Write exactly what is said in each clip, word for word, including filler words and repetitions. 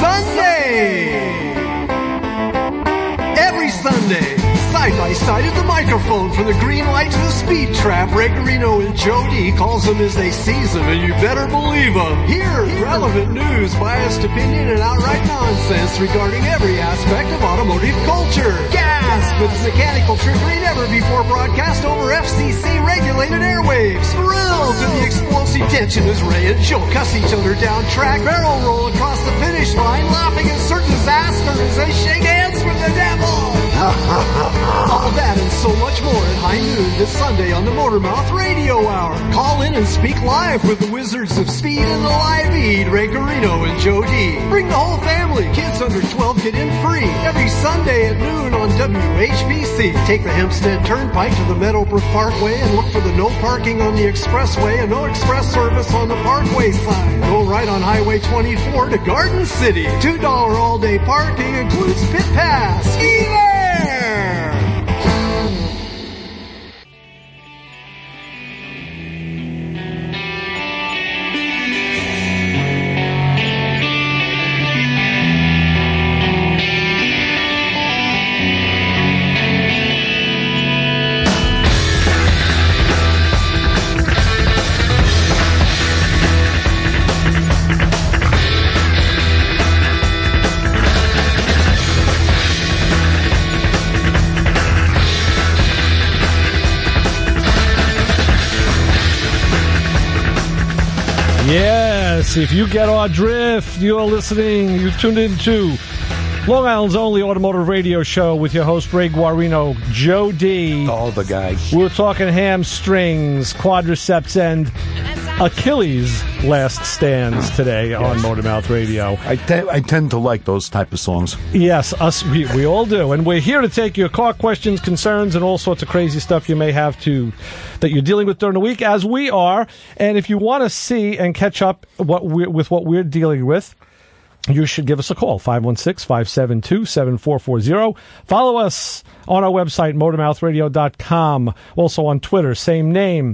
Sunday! Every Sunday, side by side at the microphone, from the green light to the speed trap, Ray Garino and Joe D calls them as they seize them, and you better believe them. Hear relevant news, biased opinion, and outright nonsense regarding every aspect of automotive culture. Gasp! It's mechanical trickery never before broadcast over F C C-regulated airwaves. Thrilled to the explosive tension as Ray and Joe cuss each other down track, barrel roll across the finish line, laughing at certain disaster as they shake hands from the devil. All that and so much more at high noon this Sunday on the Motormouth Radio Hour. Call in and speak live with the Wizards of Speed and the Live Eat, Ray Garino and Joe D. Bring the whole family. Kids under twelve get in free every Sunday at noon on W H B C. Take the Hempstead Turnpike to the Meadowbrook Parkway and look for the no parking on the expressway and no express service on the Parkway sign. Go right on Highway twenty-four to Garden City. two dollars all-day parking includes pit pass. Ski there! Yes, if you get our drift, you're listening, you've tuned into Long Island's only automotive radio show with your host, Ray Guarino, Joe D. All the guys. We're talking hamstrings, quadriceps, and Achilles' last stands today yes. on Motormouth Radio. I, te- I tend to like those type of songs. Yes, us we, we all do. And we're here to take your car questions, concerns, and all sorts of crazy stuff you may have to that you're dealing with during the week, as we are. And if you want to see and catch up what we're, with what we're dealing with, you should give us a call, five one six, five seven two, seven four four zero. Follow us on our website, motormouth radio dot com. Also on Twitter, same name.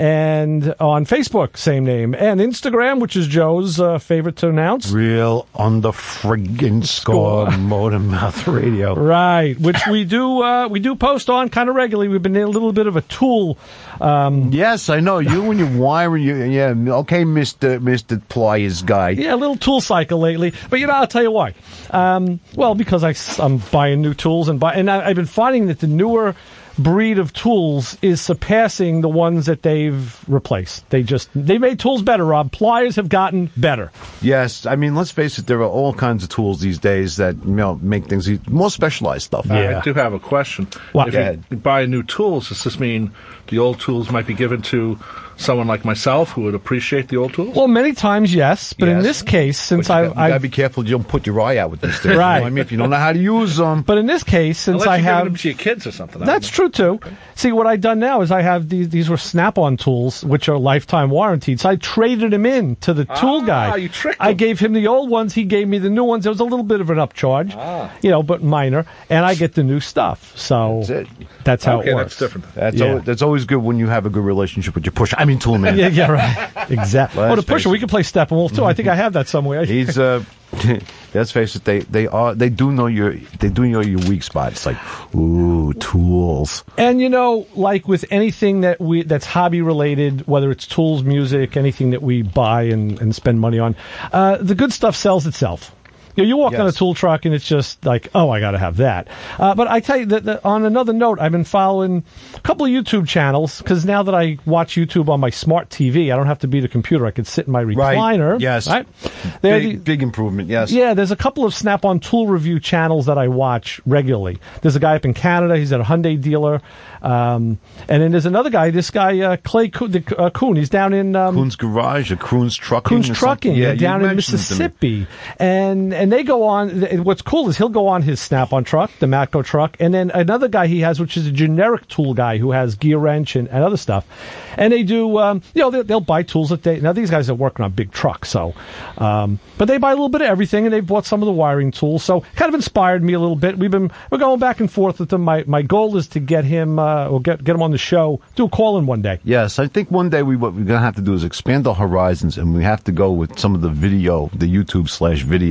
And on Facebook, same name. And Instagram, which is Joe's uh, favorite to announce. Real on the friggin' score, Motormouth Radio. Right, which we do uh, we do post on kind of regularly. We've been a little bit of a tool. Um, yes, I know. You and your wiring, you, yeah, okay, Mister Mister Pliers guy. Yeah, a little tool cycle lately. But, you know, I'll tell you why. Um, well, because I, I'm buying new tools, and buy, and I, I've been finding that the newer breed of tools is surpassing the ones that they've replaced. They just, they made tools better, Rob. Pliers have gotten better. Yes. I mean, let's face it, there are all kinds of tools these days that, you know, make things more specialized stuff. Yeah. I do have a question. What? If you, you buy new tools, does this mean the old tools might be given to someone like myself who would appreciate the old tools? Well, many times, yes. But yes. in this case, since I... I... You gotta be careful you don't put your eye out with this thing. Right. You know what I mean? If you don't know how to use them. But in this case, since Unless I you're have... giving them to your kids or something. That's true, too. Okay. See, what I've done now is I have these... These were Snap-on tools, which are lifetime warranted. So I traded them in to the tool ah, guy. you tricked him. I gave him the old ones. He gave me the new ones. There was a little bit of an upcharge. Ah. You know, but minor. And I get the new stuff. So... That's it. That's how okay, it works. that's different. That's, yeah. always, that's always good when you have a good relationship with your pusher. I mean, tool man. yeah, yeah, right. Exactly. Let's Oh, the pusher. We can play Steppenwolf too. I think I have that somewhere. He's uh, let's face it. They they are they do know your they do know your weak spot. It's like, ooh, tools. And you know, like with anything that we that's hobby related, whether it's tools, music, anything that we buy and, and spend money on, uh, the good stuff sells itself. You know, you walk yes. on a tool truck and it's just like, oh, I got to have that. Uh, but I tell you that, that on another note, I've been following a couple of YouTube channels because now that I watch YouTube on my smart T V, I don't have to be at a computer. I could sit in my recliner. Right. Yes. Right? Big, the, big improvement. Yes. Yeah. There's a couple of Snap-on tool review channels that I watch regularly. There's a guy up in Canada. He's at a Hyundai dealer. Um, and then there's another guy, this guy, uh, Clay Kuhn, uh, Kuhn. He's down in... Um, Kuhn's Garage or Kuhn's Trucking. Kuhn's Trucking. Yeah, down in Mississippi. And and they go on... What's cool is he'll go on his Snap-on truck, the Matco truck, and then another guy he has, which is a generic tool guy who has gear wrench and, and other stuff. And they do, um, you know, they'll, they'll buy tools that they... Now, these guys are working on big trucks, so... Um, but they buy a little bit of everything, and they've bought some of the wiring tools, so kind of inspired me a little bit. We've been... We're going back and forth with them. My my goal is to get him, uh, or get, get him on the show, do a call-in one day. Yes, I think one day we what we're going to have to do is expand our horizons, and we have to go with some of the video, the YouTube slash video stuff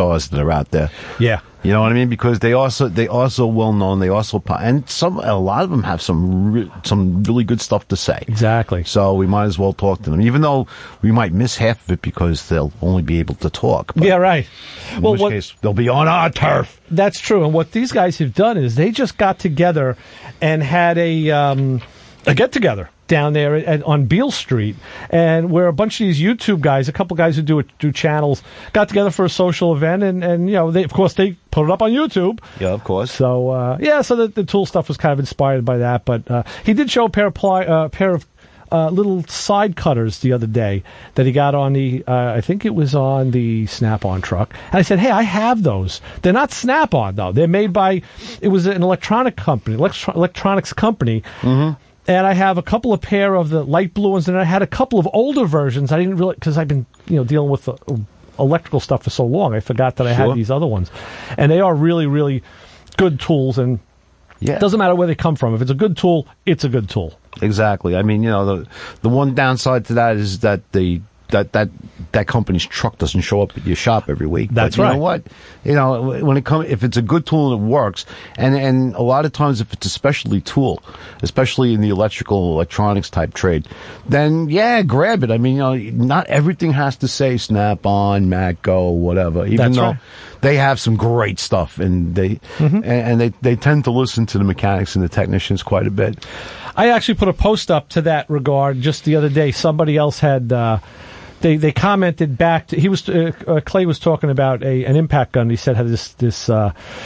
stars that are out there. Yeah. You know what I mean? Because they also they also well known. They also po- and some a lot of them have some re- some really good stuff to say. Exactly. So we might as well talk to them, even though we might miss half of it because they'll only be able to talk. But Yeah, right. in Well, which what, case they'll be on our turf. that's true. And what these guys have done is they just got together and had a um, a get together down there at, on Beale Street, and where a bunch of these YouTube guys, a couple guys who do do channels, got together for a social event, and, and you know, they of course they put it up on YouTube. Yeah, of course. So uh, yeah, so the, the tool stuff was kind of inspired by that. But uh, he did show a pair of ply, uh, pair of uh, little side cutters the other day that he got on the, uh, I think it was on the Snap-on truck. And I said, hey, I have those. They're not Snap-on though. They're made by, it was an electronic company, electro- electronics company. Mm-hmm. And I have a couple of pair of the light blue ones, and I had a couple of older versions. I didn't really, because I've been, you know, dealing with the electrical stuff for so long. I forgot that I Sure. had these other ones, and they are really, really good tools. And Yeah. it doesn't matter where they come from. If it's a good tool, it's a good tool. Exactly. I mean, you know, the the one downside to that is that the that that that company's truck doesn't show up at your shop every week. That's but you right. know what? You know, when it comes, if it's a good tool and it works, and and a lot of times if it's a specialty tool, especially in the electrical electronics type trade, then yeah, grab it. I mean, you know, not everything has to say Snap-on, Matco, whatever. Even That's though right. they have some great stuff, and they Mm-hmm. and, and they they tend to listen to the mechanics and the technicians quite a bit. I actually put a post up to that regard just the other day. Somebody else had. Uh, They they commented back. To, he was uh, uh, Clay was talking about a an impact gun. He said had this this uh,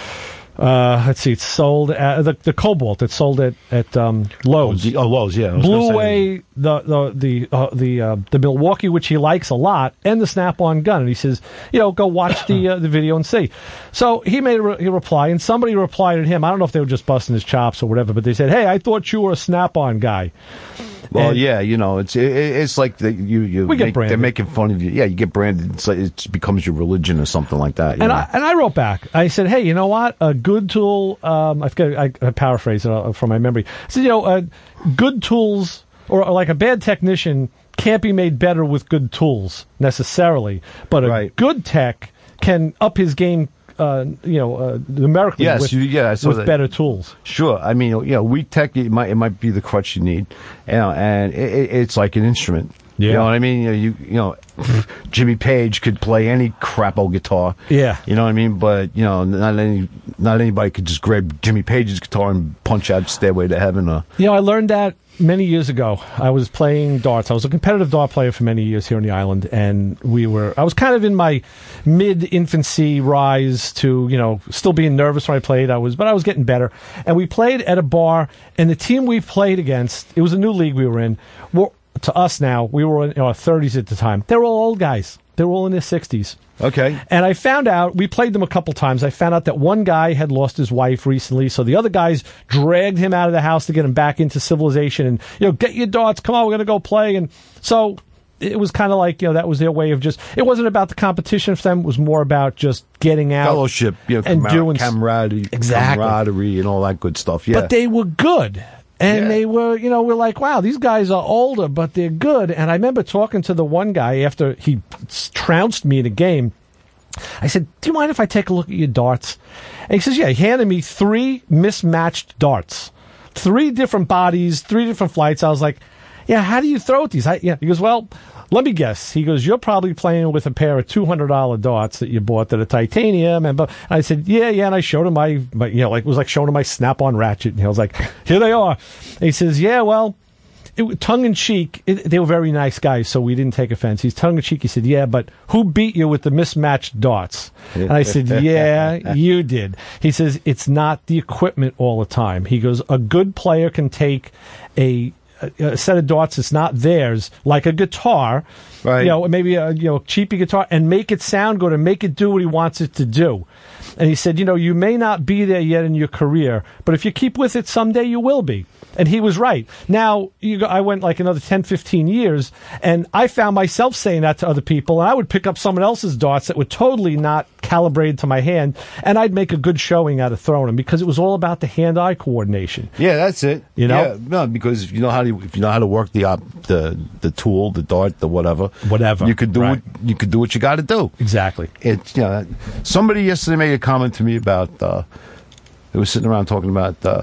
uh, let's see, it's sold at, the the Cobalt. It's sold at at um, Lowe's. Oh, oh, Lowe's, yeah. I was Blew gonna say- away the the the uh, the uh, the Milwaukee, which he likes a lot, and the Snap-on gun. And he says, you know, go watch the uh, the video and see. So he made a, re- a reply, and somebody replied to him. I don't know if they were just busting his chops or whatever, but they said, "Hey, I thought you were a Snap-on guy." Well, And- yeah, you know, it's it, it's like the, you you We get make, branded. they're making fun of you. Yeah, you get branded. It's like it becomes your religion or something like that. you And know? I and I wrote back. I said, "Hey, you know what? A good tool. Um, I forget. I, I paraphrase it uh, from my memory. I said, you know, uh, good tools or, or like a bad technician can't be made better with good tools necessarily, but a Right. good tech can up his game. Uh, you know, uh, numerically Yes, with, you- yeah, I saw with that. better tools. Sure. I mean, you know, weak tech, it might it might be the crutch you need, you know, and it, it, it's like an instrument. You Yeah. know what I mean? You know, you, you know, Jimmy Page could play any crapo guitar. Yeah. You know what I mean? But you know, not any not anybody could just grab Jimmy Page's guitar and punch out Stairway to Heaven. Or You know, I learned that many years ago. I was playing darts. I was a competitive dart player for many years here on the island, and we were. I was kind of in my mid-infancy rise to, you know, still being nervous when I played. I was, but I was getting better. And we played at a bar, and the team we played against, it was a new league we were in. Were, to us now, we were in our thirties at the time. They were all old guys. They were all in their sixties. okay, And I found out, we played them a couple times. I found out that one guy had lost his wife recently, so the other guys dragged him out of the house to get him back into civilization and, you know, get your darts, come on, we're going to go play. And so it was kind of like, you know, that was their way of just, it wasn't about the competition for them, it was more about just getting out. fellowship, you know, and camar- doing s- camaraderie, Exactly. camaraderie, and all that good stuff. Yeah, But they were good. And Yeah. they were, you know, we're like, wow, these guys are older, but they're good. And I remember talking to the one guy after he trounced me in a game. I said, do you mind if I take a look at your darts? And he says, yeah. He handed me three mismatched darts. Three different bodies, three different flights. I was like, yeah, how do you throw with these? I, yeah. He goes, well, let me guess. He goes, you're probably playing with a pair of two hundred dollars darts that you bought that are titanium. And, and I said, yeah, yeah. And I showed him my, my, you know, like, it was like showing him my Snap-on ratchet. And I was like, here they are. And he says, yeah, well, it, tongue in cheek, it, they were very nice guys, so we didn't take offense. He's tongue in cheek. He said, yeah, but who beat you with the mismatched darts? And I said, yeah, you did. He says, it's not the equipment all the time. He goes, a good player can take a, a, a set of darts that's not theirs, like a guitar, Right. you know, maybe a you know cheapy guitar, and make it sound good and make it do what he wants it to do. And he said, you know, you may not be there yet in your career, but if you keep with it, someday you will be. And he was right. Now, you go, I went like another ten, fifteen years, and I found myself saying that to other people, and I would pick up someone else's darts that were totally not calibrated to my hand, and I'd make a good showing out of throwing them because it was all about the hand-eye coordination. Yeah, that's it. You know? Yeah, no, because if you know how to if you know how to work the op, the the tool, the dart, the whatever, Whatever, you could do right. what you could do what you got to do. Exactly. It's you know, somebody yesterday made a comment to me about. Uh, they were sitting around talking about. Uh,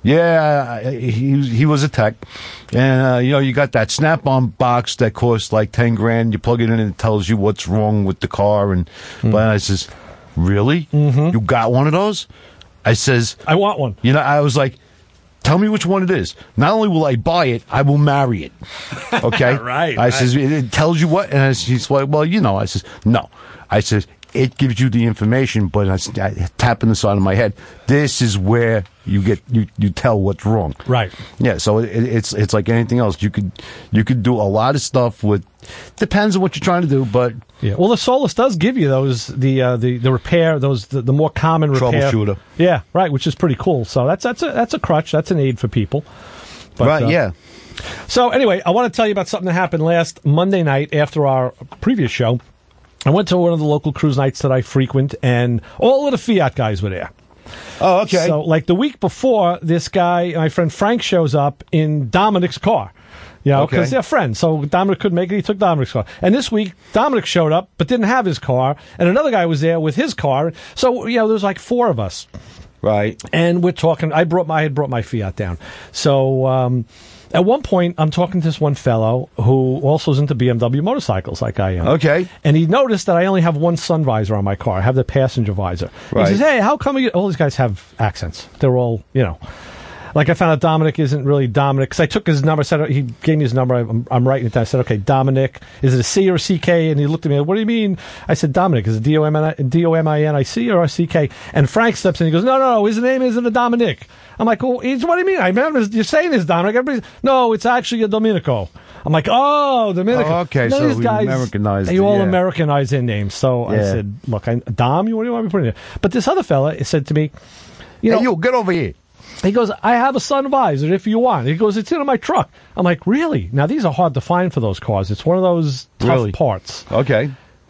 Yeah, he he was a tech, and uh, you know you got that Snap-on box that costs like ten grand. You plug it in and it tells you what's wrong with the car, and Mm. but I says, really, mm-hmm. you got one of those? I says, I want one. you know, I was like, tell me which one it is. Not only will I buy it, I will marry it. Okay, Right, I right. says it, it tells you what, and I, he's like, well, you know, I says no. I says it gives you the information, but I, I tap in the side of my head. This is where you get you, you tell what's wrong. Right. Yeah. So it, it's it's like anything else. You could you could do a lot of stuff with. Depends on what you're trying to do, but Yeah. Well, the Solus does give you those the uh, the the repair those the, the more common repair. Troubleshooter. Yeah. Right. Which is pretty cool. So that's that's a that's a crutch. That's an aid for people. But, right. uh, yeah. So anyway, I want to tell you about something that happened last Monday night after our previous show. I went to one of the local cruise nights that I frequent, and all of the Fiat guys were there. Oh, okay. So, like the week before, this guy, my friend Frank, shows up in Dominic's car. You know, because Okay. they're friends. So Dominic couldn't make it. He took Dominic's car. And this week, Dominic showed up, but didn't have his car. And another guy was there with his car. So, you know, there's like four of us. Right. And we're talking. I brought my I had brought my Fiat down. So um, at one point, I'm talking to this one fellow who also is into B M W motorcycles, like I am. Okay. And he noticed that I only have one sun visor on my car. I have the passenger visor. Right. He says, "Hey, how come you?" All these guys have accents. They're all, you know. Like I found out Dominic isn't really Dominic because I took his number. Said he gave me his number. I'm, I'm writing it down. I said, "Okay, Dominic. Is it a C or a C K?" And he looked at me. What do you mean? I said, "Dominic. Is it D O M I N I C or a C K?" And Frank steps in. He goes, "No, no, no. His name isn't a Dominic." I'm like, "Well, he's, what do you mean? I remember you're saying it's Dominic." Everybody's, "No, it's actually a Domenico." I'm like, "Oh, Domenico." Oh, okay, None so of these we guys, Americanized They it, all yeah. Americanized their names. So I Yeah. said, "Look, I, Dom, you what do you want me to put in there?" But this other fella said to me, "You know." Hey, you get over here. He goes, "I have a sun visor if you want." He goes, "It's in my truck." I'm like, "Really?" Now, these are hard to find for those cars. It's one of those tough Really? parts. Okay.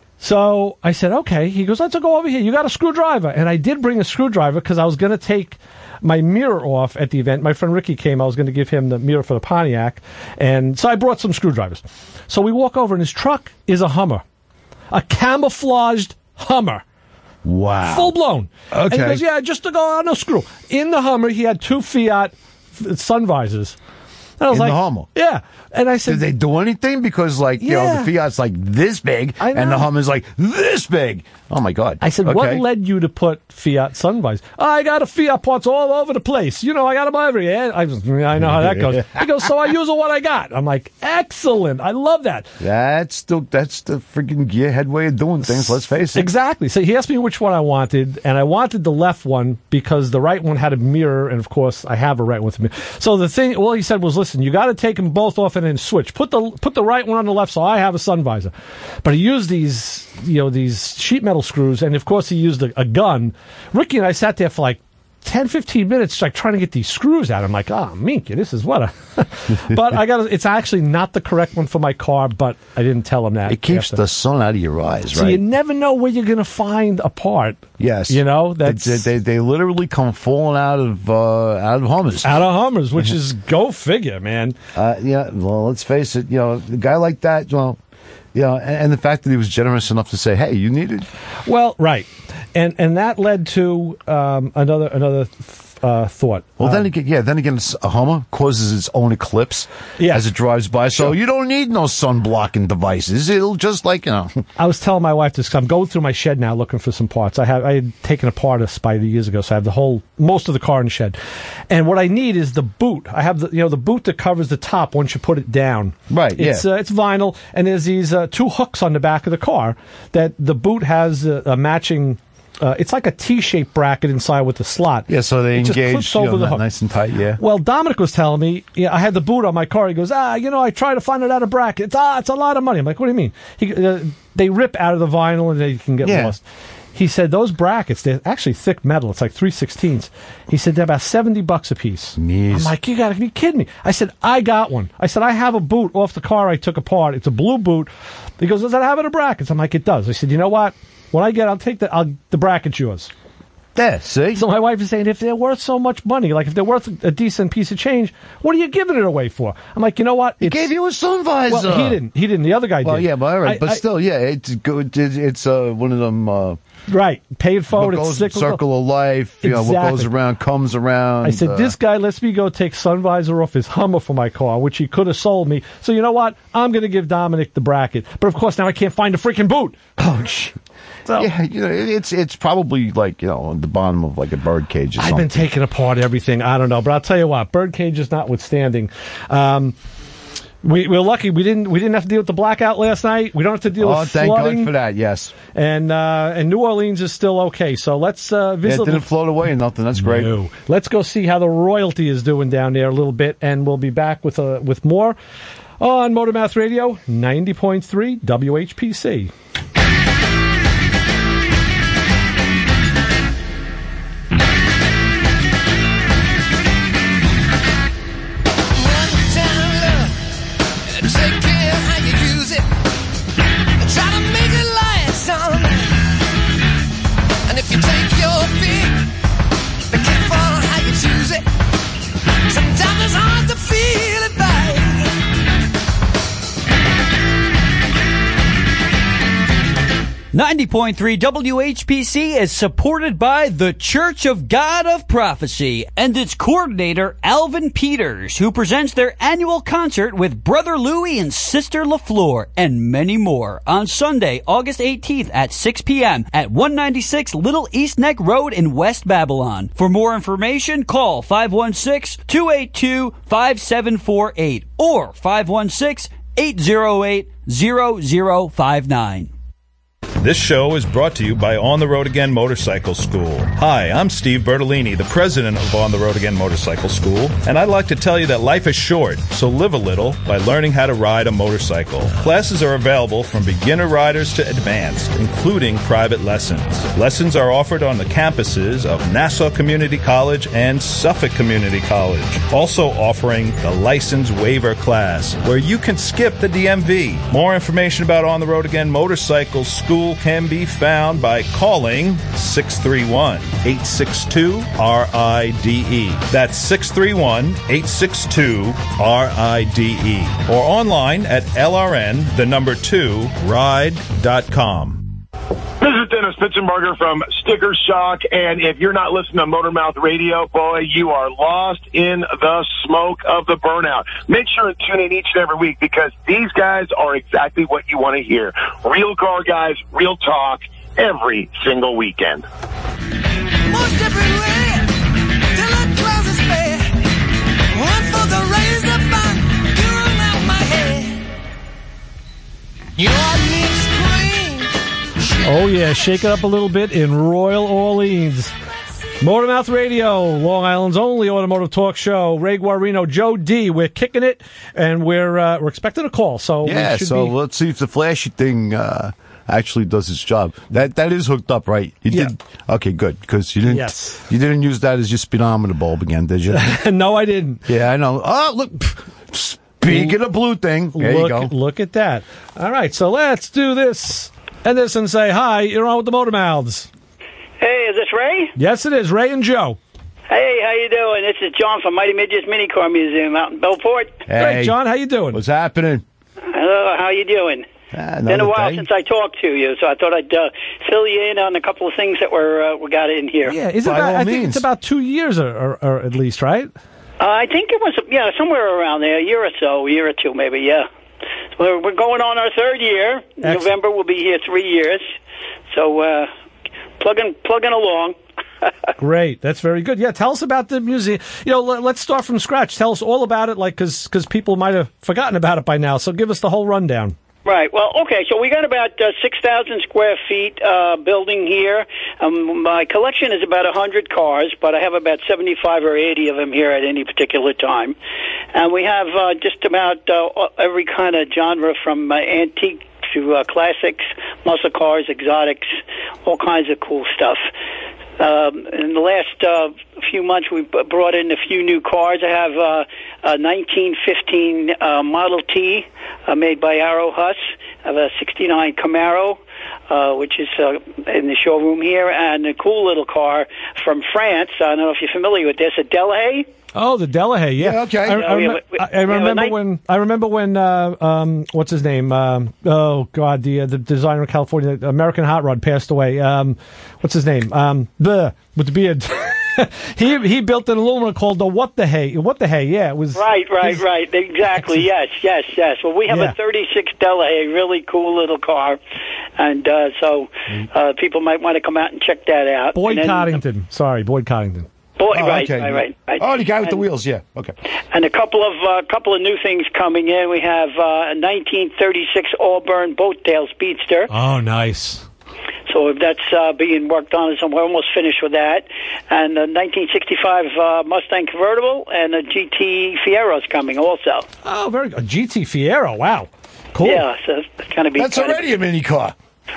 So I said, "Okay." He goes, "Let's go over here. You got a screwdriver." And I did bring a screwdriver because I was going to take my mirror off at the event. My friend Ricky came. I was going to give him the mirror for the Pontiac. And so I brought some screwdrivers. So we walk over, and his truck is a Hummer, a camouflaged Hummer. Wow. Full blown. And he Okay. goes, "Yeah, just to go on a screw." In the Hummer, he had two Fiat f- sun visors. And I was In like, the Hummer? Yeah. And I said, Did they do anything? Because, like, you know, Yeah. the Fiat's like this big, I and the know. Hummer's like this big. Oh, my God. I said, okay. "What led you to put Fiat sun visors?" "I got a Fiat parts all over the place. You know, I got them everywhere." I, was, I know how that goes. He goes, "So I use what I got." I'm like, "Excellent. I love that." That's the, that's the freaking gearhead way of doing things, let's face it. Exactly. So he asked me which one I wanted, and I wanted the left one because the right one had a mirror, and of course I have a right one with a mirror. So the thing, all he said was, "Listen, you got to take them both off and then switch. Put the put the right one on the left, so I have a sun visor." But he used these, you know, these sheet metal screws, and of course he used a, a gun. Ricky and I sat there for like ten, fifteen minutes, like trying to get these screws out. I'm like, "Ah, oh, Minky, this is what a." But I got. It's actually not the correct one for my car, but I didn't tell him that. It keeps after. the sun out of your eyes, So right? you never know where you're going to find a part. Yes. You know, They, that's they, they, they literally come falling out of, uh, out of Hummers. out of Hummers, which is go figure, man. Uh, yeah, well, let's face it, you know, a guy like that, well, you know, and, and the fact that he was generous enough to say, "Hey, you need it." Well, right. And and that led to um, another another uh, thought. Well, Um, then again, yeah, then again, a Hummer causes its own eclipse Yeah. as it drives by, so you don't need no sun blocking devices. It'll just like, you know. I was telling my wife this. 'Cause I'm going through my shed now looking for some parts. I have I had taken apart a Spider years ago, so I have the whole most of the car in the shed. And what I need is the boot. I have the you know the boot that covers the top once you put it down. Right, It's yeah. uh, it's vinyl, and there's these uh, two hooks on the back of the car that the boot has a, a matching. Uh, it's like a T-shaped bracket inside with the slot. Yeah, so they It just engage clips you over know, the ni- hook. nice and tight, yeah. Well, Dominic was telling me, yeah, I had the boot on my car. He goes, "Ah, you know, I tried to find it out of bracket. It's, ah, it's a lot of money." I'm like, "What do you mean?" He, uh, they rip out of the vinyl and they can get Yeah. lost. He said those brackets, they're actually thick metal. It's like three sixteenths. He said they're about seventy bucks a piece. Jeez. I'm like, "You got to be kidding me." I said, "I got one." I said, "I have a boot off the car I took apart. It's a blue boot." He goes, "Does that have it in brackets?" I'm like, "It does." I said, "You know what? When I get, I'll take the I'll, the bracket's yours. Yeah, see? So my wife is saying, if they're worth so much money, like if they're worth a decent piece of change, what are you giving it away for? I'm like, you know what? He gave you a sun visor. Well, he didn't. He didn't. The other guy well, did. Well, yeah, but all right. I, but I, still, yeah, it's good. It's, it's uh, one of them. Uh, right. Pay it forward. What goes, it's cyclical. Circle of life. You exactly. know, what goes around comes around. I said, uh, this guy lets me go take sun visor off his Hummer for my car, which he could have sold me. So you know what? I'm going to give Dominic the bracket. But of course, now I can't find the freaking boot. Oh, shit. So, yeah, you know, it's it's probably like, you know, on the bottom of like a bird cage or I've something. been taking apart everything. I don't know, but I'll tell you what, bird cages notwithstanding, um, we, we're lucky we didn't we didn't have to deal with the blackout last night. We don't have to deal oh, with thank flooding. God for that. Yes, and uh, and New Orleans is still okay. So let's uh, visit. Yeah, it didn't float away or nothing. That's great. No. Let's go see how the royalty is doing down there a little bit, and we'll be back with uh, with more on Motormouth Radio ninety point three W H P C. Take care how you use it. Try to make it last all night. And if you take your pick, be careful how you choose it. Sometimes it's hard to feel it right. ninety point three W H P C is supported by the Church of God of Prophecy and its coordinator, Alvin Peters, who presents their annual concert with Brother Louie and Sister LaFleur and many more on Sunday, August eighteenth at six p.m. at one ninety-six Little East Neck Road in West Babylon. For more information, call five one six, two eight two, five seven four eight or five one six, eight zero eight, zero zero five nine. This show is brought to you by On the Road Again Motorcycle School. Hi, I'm Steve Bertolini, the president of On the Road Again Motorcycle School, and I'd like to tell you that life is short, so live a little by learning how to ride a motorcycle. Classes are available from beginner riders to advanced, including private lessons. Lessons are offered on the campuses of Nassau Community College and Suffolk Community College, also offering the license waiver class, where you can skip the D M V. More information about On the Road Again Motorcycle School can be found by calling six three one, eight six two, R I D E. That's six three one, eight six two, R I D E. Or online at L R N, the number two, ride dot com. This is Dennis Pitzenberger from Sticker Shock, and if you're not listening to Motormouth Radio, boy, you are lost in the smoke of the burnout. Make sure and tune in each and every week, because these guys are exactly what you want to hear. Real car guys, real talk, every single weekend. Most everywhere, till it closes fair. One for the razor bump, you're around my head. Your lips clean. Oh, yeah, shake it up a little bit in Royal Orleans. Motormouth Radio, Long Island's only automotive talk show. Ray Guarino, Joe D. We're kicking it, and we're uh, we're expecting a call. So yeah, we should so be... let's see if the flashy thing uh, actually does its job. That that is hooked up, right? You yeah. did okay, good, because you didn't yes. you didn't use that as your speedometer bulb again, did you? No, I didn't. Yeah, I know. Oh, look. Speaking of blue thing, there look, you go. Look at that. All right, so let's do this and this and say hi. You're on with the Motor Mouths. Hey, is this Ray? Yes, it is. Ray and Joe. Hey, how you doing? This is John from Mighty Midget's Mini Car Museum out in Belport. Hey, hey John, how you doing? What's happening? Hello, how you doing? Ah, Been a while day. since I talked to you, so I thought I'd uh, fill you in on a couple of things that were uh, we got in here. Yeah, is it By about, all I think means. it's about two years or, or, or at least, right? Uh, I think it was, yeah, somewhere around there, a year or so, a year or two maybe, yeah. We're, we're going on our third year. Excellent. November we'll be here three years. So uh, plugging, plugging along. Great. That's very good. Yeah, tell us about the museum. You know, let, let's start from scratch. Tell us all about it, like, because because people might have forgotten about it by now. So give us the whole rundown. Right. Well, okay, so we got about uh, six thousand square feet uh, building here. Um, my collection is about one hundred cars, but I have about seventy-five or eighty of them here at any particular time. And we have uh, just about uh, every kind of genre from uh, antique to uh, classics, muscle cars, exotics, all kinds of cool stuff. Um, in the last uh, few months, we've brought in a few new cars. I have uh, a nineteen fifteen uh, Model T uh, made by Arrow Huss. I have a sixty-nine Camaro uh, which is uh, in the showroom here, and a cool little car from France. I don't know if you're familiar with this, a Delahaye. Oh, the Delahaye, yeah. Yeah, okay. I, I, Yeah, rem- we- I, I we have a remember nice- when I remember when uh, um, what's his name? Um, oh God, the uh, the designer in California, the American Hot Rod, passed away. Um, what's his name? Um, bleh, with the beard. he he built an aluminum called the What the Hay. What the Hay? Yeah, it was Right, right, his- right. Exactly. Yes, yes, yes. Well, we have Yeah. a thirty-six Delahaye, really cool little car, and uh, so uh, people might want to come out and check that out. Boyd And then- Coddington. Sorry, Boyd Coddington. Boy, Oh, right, okay. right, right, right. Oh, the guy with the And- wheels, yeah. Okay. And a couple of uh, couple of new things coming in. We have uh, a nineteen thirty-six Auburn Boattail Speedster. Oh, nice. So that's uh, being worked on, so we're almost finished with that. And a nineteen sixty-five uh, Mustang convertible and a G T Fiero's coming also. Oh, very good. G T Fiero. Wow. Cool. Yeah, so it's going to be. That's kinda- already a mini car.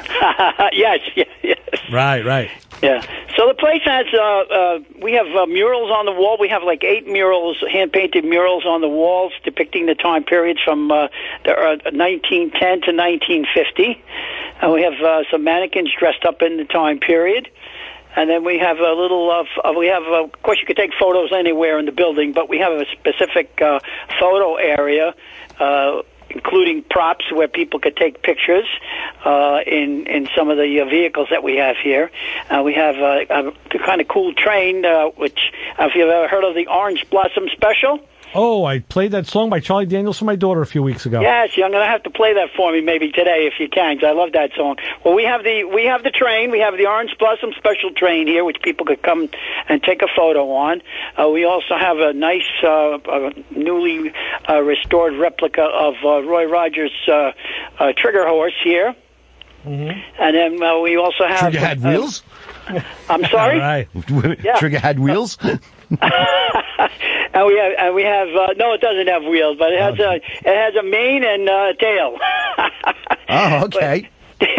yes, yes, yes. Right, right. Yeah. So the place has, uh, uh, we have uh, murals on the wall. We have like eight murals, hand-painted murals on the walls depicting the time periods from uh, the uh, nineteen ten to nineteen fifty. And we have uh, some mannequins dressed up in the time period. And then we have a little, uh, f- uh, we have, uh, of course, you could take photos anywhere in the building, but we have a specific uh, photo area, uh, including props where people could take pictures uh, in in some of the uh, vehicles that we have here. Uh, we have uh, a kind of cool train, uh, which, uh, if you've ever heard of the Orange Blossom Special. Oh, I played that song by Charlie Daniels for my daughter a few weeks ago. Yes, you're going to have to play that for me maybe today if you can, 'cause I love that song. Well, we have the we have the train. We have the Orange Blossom Special train here, which people could come and take a photo on. Uh, we also have a nice, uh, uh, newly uh, restored replica of uh, Roy Rogers' uh, uh, trigger horse here. Mm-hmm. And then uh, we also have... Trigger had uh, wheels? I'm sorry? All right. Yeah. Trigger had wheels? And we have, and we have. Uh, no, it doesn't have wheels, but it has a, it has a mane and uh, tail. Oh, okay.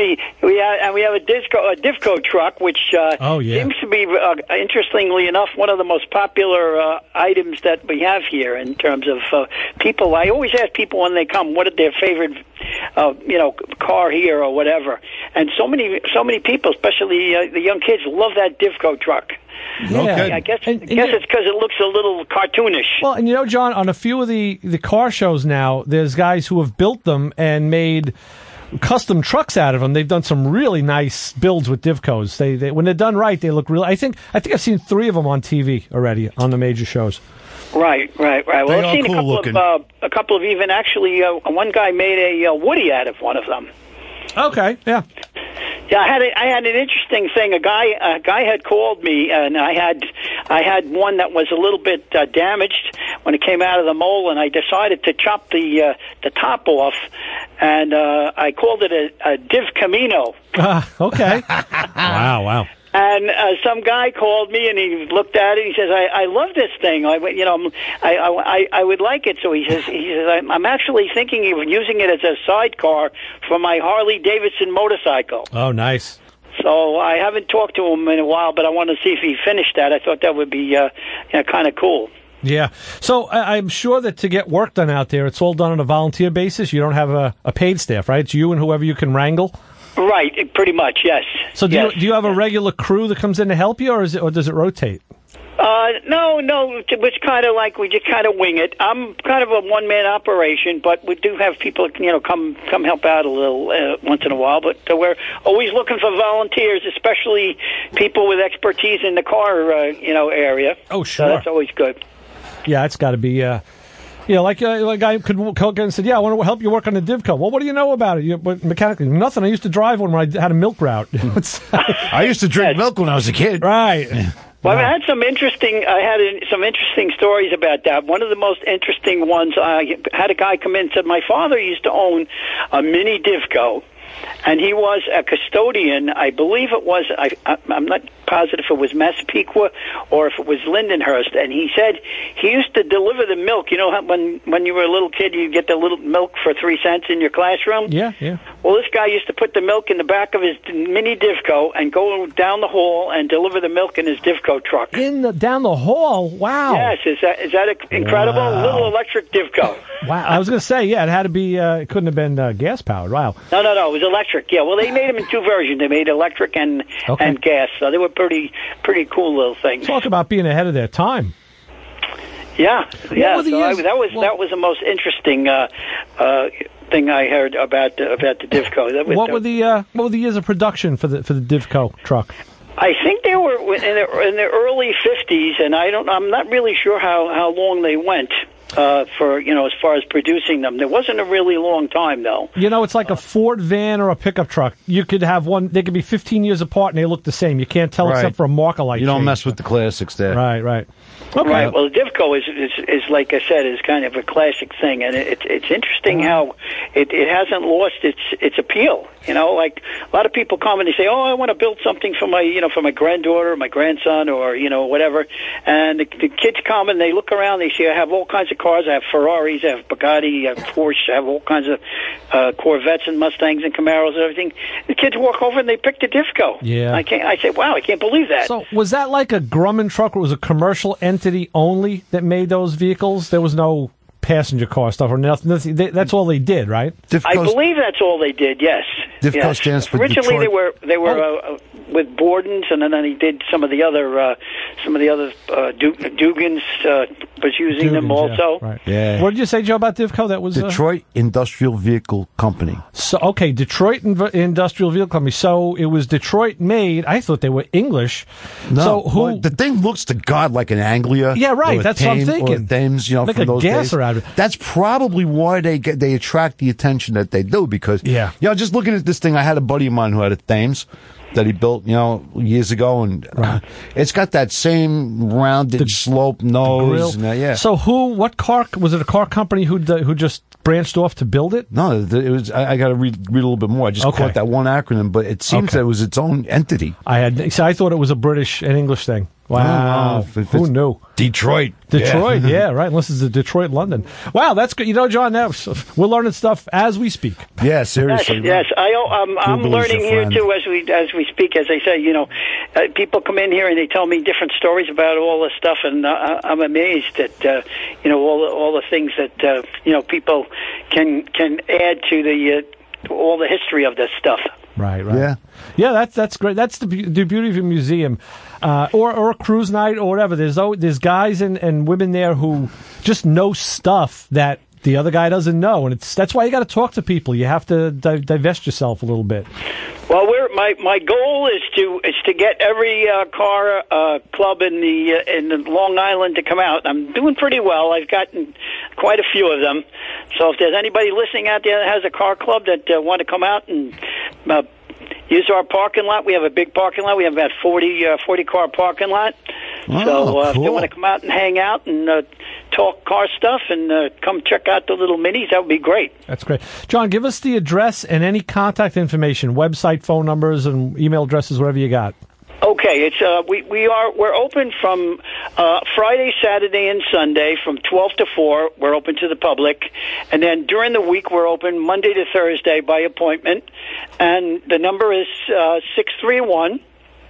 we have, and we have a disco, a Divco truck, which uh, Oh, yeah. seems to be, uh, interestingly enough, one of the most popular uh, items that we have here in terms of uh, people. I always ask people when they come, what is their favorite, uh, you know, car here or whatever. And so many, so many people, especially uh, the young kids, love that Divco truck. Yeah. Okay. I guess, And- I and guess you- it's because it looks a little cartoonish. Well, and you know, John, on a few of the, the car shows now, there's guys who have built them and made custom trucks out of them. They've done some really nice builds with Divcos. They, they when they're done right, they look real. I think I think I've seen three of them on T V already on the major shows. Right, right, right. Well, They I've are seen cool a couple looking. of uh, a couple of even actually. Uh, one guy made a uh, Woody out of one of them. Okay, yeah. Yeah, I had a, I had an interesting thing. A guy a guy had called me, and I had I had one that was a little bit uh, damaged when it came out of the mold, and I decided to chop the uh, the top off, and uh, I called it a, a Div Camino. Uh, okay. wow, wow. And uh, some guy called me, and he looked at it. He says, "I, I love this thing. I, you know, I, I, I would like it." So he says, "He says I'm, I'm actually thinking of using it as a sidecar for my Harley Davidson motorcycle." Oh, nice. So I haven't talked to him in a while, but I want to see if he finished that. I thought that would be, uh, you know, kind of cool. Yeah. So I, I'm sure that to get work done out there, it's all done on a volunteer basis. You don't have a, a paid staff, right? It's you and whoever you can wrangle. Right, pretty much, yes. So do yes. you do you have a regular crew that comes in to help you, or is it or does it rotate? Uh, no, no, it was kind of like we just kind of wing it. I'm kind of a one-man operation, but we do have people, you know, come come help out a little uh, once in a while. But uh, we're always looking for volunteers, especially people with expertise in the car, uh, you know, area. Oh, So sure. that's always good. Yeah, it's got to be. Uh, yeah, like, uh, like a guy could call and said, "Yeah, I want to help you work on the Divco." Well, what do you know about it? You, but mechanically, nothing. I used to drive one when I had a milk route. It's- I used to drink milk when I was a kid. right. Well, I had some interesting. I had a, some interesting stories about that. One of the most interesting ones. I had a guy come in and said, "My father used to own a mini Divco, and he was a custodian. I believe it was. I, I, I'm not positive if it was Massapequa or if it was Lindenhurst. And he said he used to deliver the milk. You know, how when when you were a little kid, you get the little milk for three cents in your classroom. Yeah, yeah. Well, this guy used to put the milk in the back of his mini Divco and go down the hall and deliver the milk in his Divco truck. In the down the hall. Wow. Yes, is that is that incredible? Wow. Little electric Divco. Wow. I was going to say, yeah, it had to be. Uh, it couldn't have been uh, gas powered. Wow. No, no, no. It was electric. Yeah, well, they made them in two versions. They made electric and Okay. and gas. So they were pretty pretty cool little things. Talk about being ahead of their time. Yeah, yeah. were the So I, years- that was well- that was the most interesting uh, uh, thing I heard about the, about the Divco. That was What the- were the uh, what were the years of production for the for the Divco truck? I think they were in the, in the early fifties, and I don't. I'm not really sure how, how long they went uh, for you know as far as producing them. There wasn't a really long time though. You know, it's like a Ford van or a pickup truck. You could have one; they could be fifteen years apart, and they look the same. You can't tell Right. except for a marker light. You don't change. mess with the classics there. Right, right. Okay. Right. Well, the Divco is, is is like I said, is kind of a classic thing, and it, it's interesting how it, it hasn't lost its its appeal. You know, like a lot of people come and they say, "Oh, I want to build something for my you know for my granddaughter, or my grandson, or you know whatever." And the, the kids come and they look around. They see I have all kinds of cars. I have Ferraris, I have Bugatti, I have Porsche, I have all kinds of uh, Corvettes and Mustangs and Camaros and everything. The kids walk over and they pick the Divco. Yeah. I can't. I say, "Wow, I can't believe that." So was that like a Grumman truck? Or was a commercial entity only that made those vehicles? There was no passenger car stuff or nothing. nothing they, that's all they did, right? I believe that's all they did. Yes. Divco yes. stands for Originally, Detroit- they were they were uh, uh, with Borden's, and then he did some of the other uh, some of the other uh, du- Dugan's uh, was using them Dugan's, yeah, also. right. Yeah. What did you say, Joe, about Divco? That was uh, Detroit Industrial Vehicle Company. So okay, Detroit Inv- Industrial Vehicle Company. So it was Detroit made. I thought they were English. No, So who? well, the thing looks to God like an Anglia. Yeah, right, or a that's what I'm Thames- thinking. Or a Thames, you know, Like from a those gasser days. out of it. That's probably why they get they attract the attention that they do. Because Yeah. you know, just looking at this thing, I had a buddy of mine who had a Thames that he built, you know, years ago, and uh, it's got that same rounded slope nose. grill. And, uh, yeah. So who? What car? Was it a car company who d- who just branched off to build it? No, th- it was. I, I got to read read a little bit more. I just Okay. caught that one acronym, but it seems Okay. that it was its own entity. I had. See, I thought it was a British and English thing. Wow, Oh, wow. If- if who it's- knew? Detroit. Detroit, Yeah. yeah. right. Unless it's a Detroit, London. Wow, that's good. You know, John, now we're learning stuff as we speak. Yeah, Yes, seriously. yes. I, um, I'm Google is learning your here friend. too as we as we speak. As I say, you know, uh, people come in here and they tell me different stories about all this stuff, and uh, I'm amazed at uh, you know all the, all the things that uh, you know people can can add to the uh, all the history of this stuff. Right, right. Yeah. Yeah, that's that's great. That's the, be- the beauty of a museum, uh, or or a cruise night or whatever. There's always, there's guys and, and women there who just know stuff that the other guy doesn't know, and it's that's why you got to talk to people. You have to di- divest yourself a little bit. Well, we're, my my goal is to is to get every uh, car uh, club in the uh, in the Long Island to come out. I'm doing pretty well. I've gotten quite a few of them. So if there's anybody listening out there that has a car club that uh, want to come out and uh, use our parking lot, we have a big parking lot. We have about forty, uh, forty car parking lot. Oh, so uh, if they cool. want to come out and hang out and uh, talk car stuff and uh, come check out the little minis, that would be great. That's great. John, give us the address and any contact information, website, phone numbers, and email addresses, whatever you got. Okay, it's uh, we we are we're open from uh, Friday, Saturday, and Sunday from twelve to four. We're open to the public, and then during the week we're open Monday to Thursday by appointment. And the number is uh, six three one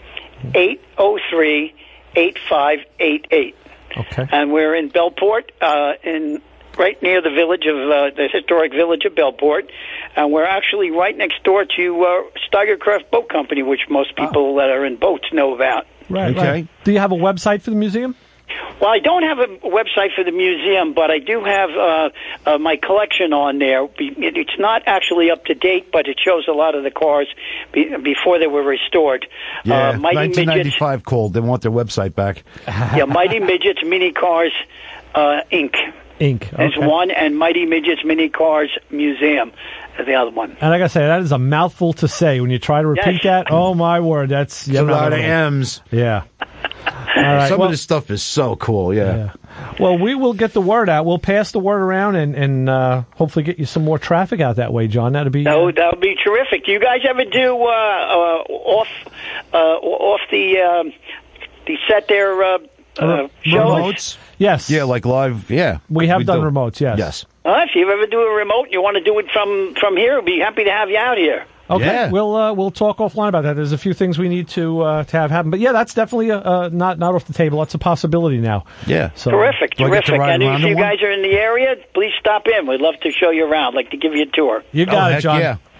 eight zero three eight five eight eight. Okay. And we're in Bellport, uh, in right near the village of uh, the historic village of Bellport, and we're actually right next door to uh, Steigercraft Boat Company, which most people that are in boats know about. Right, Okay. right. Do you have a website for the museum? Well, I don't have a website for the museum, but I do have uh, uh, my collection on there. Be- It's not actually up to date, but it shows a lot of the cars be- before they were restored. Yeah, uh, Mighty nineteen Midgets, ninety-five called. They want their website back. yeah, Mighty Midgets Mini Cars uh, Incorporated. Inc. There's Okay. one, and Mighty Midgets Mini Cars Museum is the other one. And I gotta say, that is a mouthful to say. When you try to repeat Yes. that, oh my word, that's It's a lot of M's. Yeah. All right. Some well, of this stuff is so cool. Yeah. yeah. Well, we will get the word out. We'll pass the word around and, and uh, hopefully get you some more traffic out that way, John. That'd be. That Uh, would, that would be terrific. Do you guys ever do uh, uh, off uh, off the um, the set there uh, uh, shows? Remotes. yes. Yeah, like live. Yeah. we have done do. remotes. Yes. Yes. Uh, if you ever do a remote, and you want to do it from from here, we'd be happy to have you out here. Okay. Yeah. We'll uh, we'll talk offline about that. There's a few things we need to uh, to have happen, but yeah, that's definitely uh, uh, not not off the table. That's a possibility now. Yeah. So Terrific, Do I get to terrific. ride And around if in you one? guys are in the area, please stop in. We'd love to show you around. Like to give you a tour. You Oh, got it, heck John. yeah.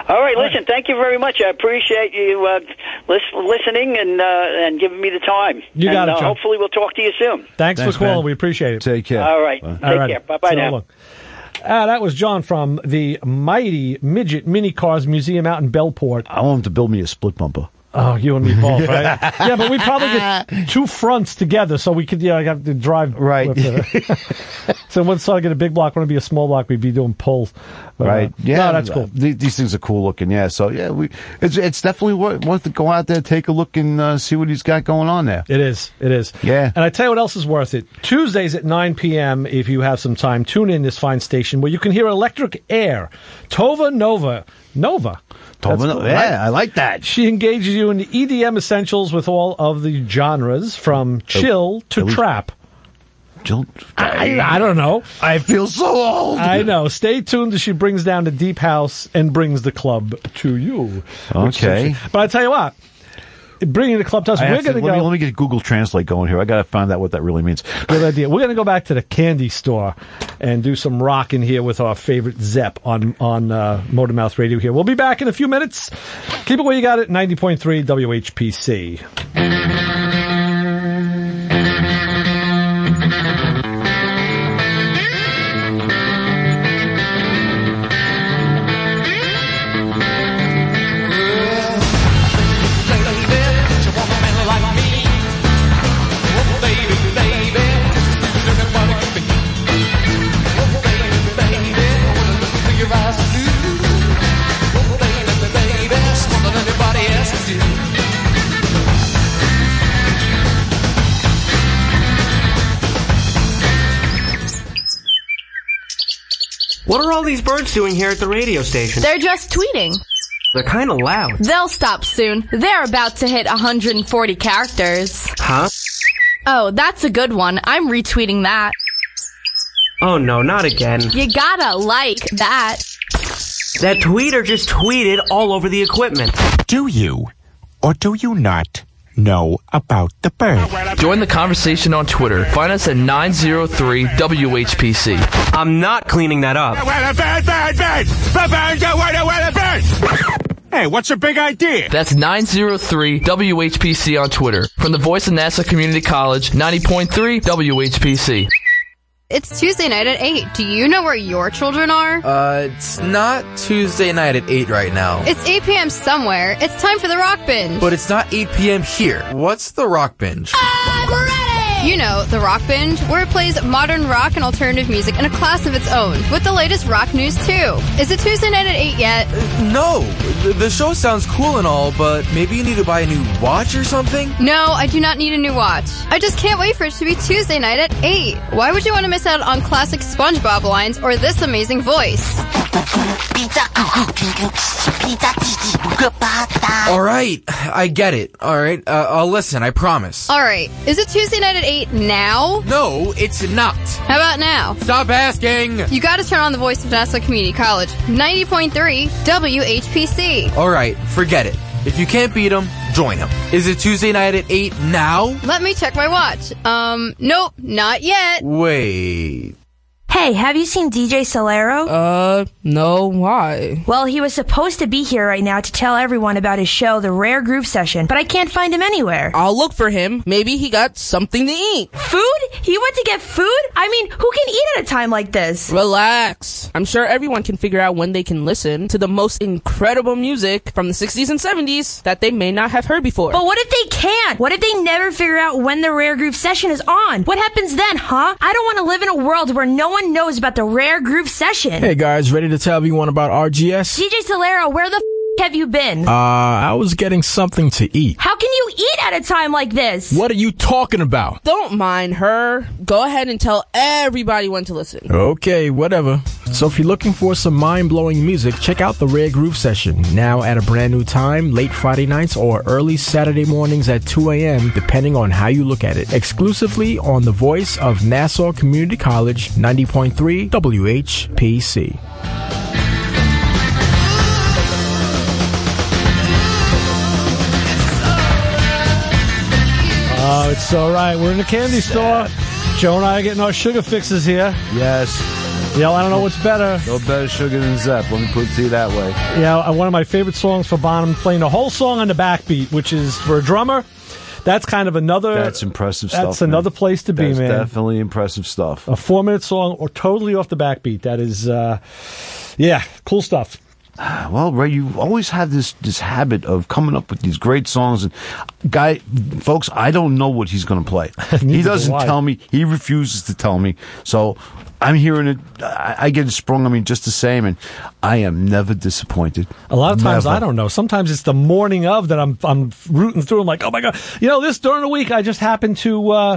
All right, listen, thank you very much. I appreciate you uh, lis- listening and uh, and giving me the time. You got and, it, uh, John. hopefully we'll talk to you soon. Thanks, Thanks, for calling. man. We appreciate it. Take care. All right. Bye. Take All right. care. Bye-bye So now. long. Uh, that was John from the Mighty Midget Mini Cars Museum out in Bellport. I want him to build me a split bumper. Oh, you and me both, right? Yeah, but we probably get two fronts together, so we could, yeah, I have to drive. Right. with the- so one side get a big block, one would be a small block. We'd be doing pulls. But, Right. uh, Yeah. no, that's cool. Th- These things are cool looking. Yeah. So yeah, we it's it's definitely worth, worth to go out there, take a look, and uh, see what he's got going on there. It is. It is. Yeah. And I tell you what else is worth it. Tuesdays at nine p.m., if you have some time, tune in this fine station where you can hear Electric Air. Tova Nova. Nova. That's Tova, cool, yeah, right? I like that. She engages you in the E D M essentials with all of the genres, from chill to at least- trap. Jill, I, I don't know. I feel so old. I know. Stay tuned as she brings down the deep house and brings the club to you. Okay. But I tell you what, bringing the club to us, I we're have to- going to let go. Me, let me get Google Translate going here. I got to find out what that really means. Good idea. We're going to go back to the candy store and do some rock in here with our favorite Zepp on on uh, Motormouth Radio here. We'll be back in a few minutes. Keep it where you got it, ninety point three W H P C. What are all these birds doing here at the radio station? They're just tweeting. They're kind of loud. They'll stop soon. They're about to hit one hundred forty characters. Huh? Oh, that's a good one. I'm retweeting that. Oh no, not again. You gotta like that. That tweeter just tweeted all over the equipment. Do you, or do you not, know about the bird? Join the conversation on Twitter. Find us at nine oh three W H P C. I'm not cleaning that up. Hey, what's your big idea? That's nine oh three W H P C on Twitter. From the voice of Nassau Community College, ninety point three W H P C. It's Tuesday night at eight. Do you know where your children are? Uh, it's not Tuesday night at eight right now. It's eight p.m. somewhere. It's time for the Rock Binge. But it's not eight p.m. here. What's the Rock Binge? I'm ready! You know, the Rock Binge, where it plays modern rock and alternative music in a class of its own, with the latest rock news, too. Is it Tuesday night at eight yet? Uh, no. The, the show sounds cool and all, but maybe you need to buy a new watch or something? No, I do not need a new watch. I just can't wait for it to be Tuesday night at eight. Why would you want to miss out on classic SpongeBob lines or this amazing voice? Alright, I get it. Alright, uh, I'll listen, I promise. Alright, is it Tuesday night at eight now? No, it's not. How about now? Stop asking! You gotta turn on the voice of Nassau Community College, ninety point three W H P C. Alright, forget it. If you can't beat them, join them. Is it Tuesday night at eight now? Let me check my watch. Um, nope, not yet. Wait... Hey, have you seen D J Solero? Uh, no, why? Well, he was supposed to be here right now to tell everyone about his show, The Rare Groove Session, but I can't find him anywhere. I'll look for him. Maybe he got something to eat. Food? He went to get food? I mean, who can eat at a time like this? Relax. I'm sure everyone can figure out when they can listen to the most incredible music from the sixties and seventies that they may not have heard before. But what if they can't? What if they never figure out when the Rare Groove Session is on? What happens then, huh? I don't want to live in a world where no one knows about the Rare Groove Session. Hey guys, ready to tell everyone about R G S? D J Solero, where the f*** have you been? Uh, I was getting something to eat. How can you eat at a time like this? What are you talking about? Don't mind her. Go ahead and tell everybody when to listen. Okay, whatever. So if you're looking for some mind-blowing music, check out the Rare Groove Session, now at a brand new time, late Friday nights or early Saturday mornings at two a.m., depending on how you look at it. Exclusively on the voice of Nassau Community College, ninety point three W H P C. Oh, it's all right. We're in the candy store. Joe and I are getting our sugar fixes here. Yes. You know, I don't know what's better. No better sugar than Zepp. Let me put it to you that way. Yeah, uh, one of my favorite songs for Bonham, playing the whole song on the backbeat, which is for a drummer. That's kind of another. That's impressive stuff. That's another man. place to be, that's man. Definitely impressive stuff. A four-minute song, or totally off the backbeat. That is, uh, yeah, cool stuff. Well, Ray, you've always had this this habit of coming up with these great songs. And guy, folks, I don't know what he's going to play. He doesn't tell me. He refuses to tell me. So I'm hearing it. I, I get it sprung on me just the same, and I am never disappointed. A lot of times Never. I don't know. Sometimes it's the morning of that I'm I'm rooting through. I'm like, oh my god, you know, this during the week I just happened to. Uh,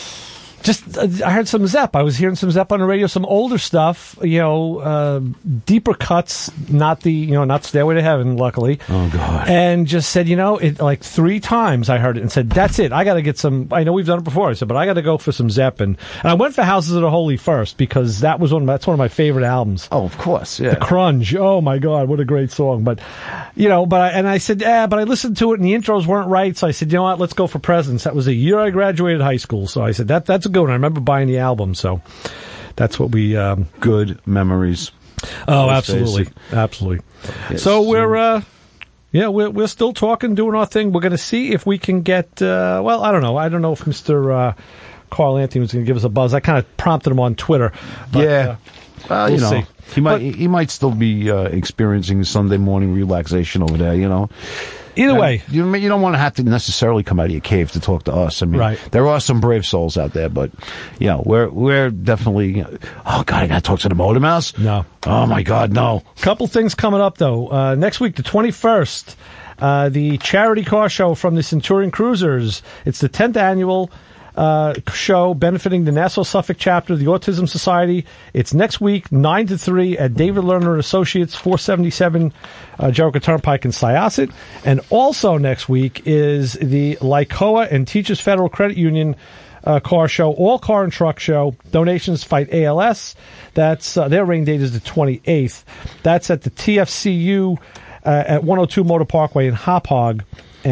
Just, uh, I heard some Zepp. I was hearing some Zepp on the radio, some older stuff, you know, uh, deeper cuts, not the, you know, not Stairway to Heaven, luckily. Oh, God. And just said, you know, it like three times I heard it and said, that's it. I got to get some, I know we've done it before. I said, but I got to go for some Zepp. And, and I went for Houses of the Holy first because that was one of my, that's one of my favorite albums. Oh, of course, yeah. The Crunge. Oh, my God, what a great song. But, you know, but I, and I said, yeah, but I listened to it and the intros weren't right. So I said, you know what, let's go for Presents. That was the year I graduated high school. So I said, that that's a good one. I remember buying the album, so that's what we um good memories. Oh, Let's absolutely, absolutely. Yes. So we're uh yeah we're we're still talking, doing our thing. We're going to see if we can get uh well I don't know I don't know if Mister Uh, Carl Anthony was going to give us a buzz. I kind of prompted him on Twitter. But, yeah, uh, well, we'll you know, see. he might But, he might still be uh, experiencing Sunday morning relaxation over there. You know. Either and way, you you don't want to have to necessarily come out of your cave to talk to us. I mean, right. There are some brave souls out there, but you know, we're we're definitely. Oh God, I got to talk to the Motor Mouse. No. Oh my God, no. Couple things coming up though. Uh, next week, the twenty-first, uh, the charity car show from the Centurion Cruisers. It's the tenth annual uh, show benefiting the Nassau Suffolk chapter of the Autism Society. It's next week, nine to three at David Lerner and Associates, four seventy-seven uh, Jericho Turnpike in Syosset. And also next week is the Lycoa and Teachers Federal Credit Union uh, car show, all car and truck show. Donations fight A L S. That's uh, their rain date is the twenty-eighth. That's at the T F C U uh, at one oh two Motor Parkway in Hop Hog.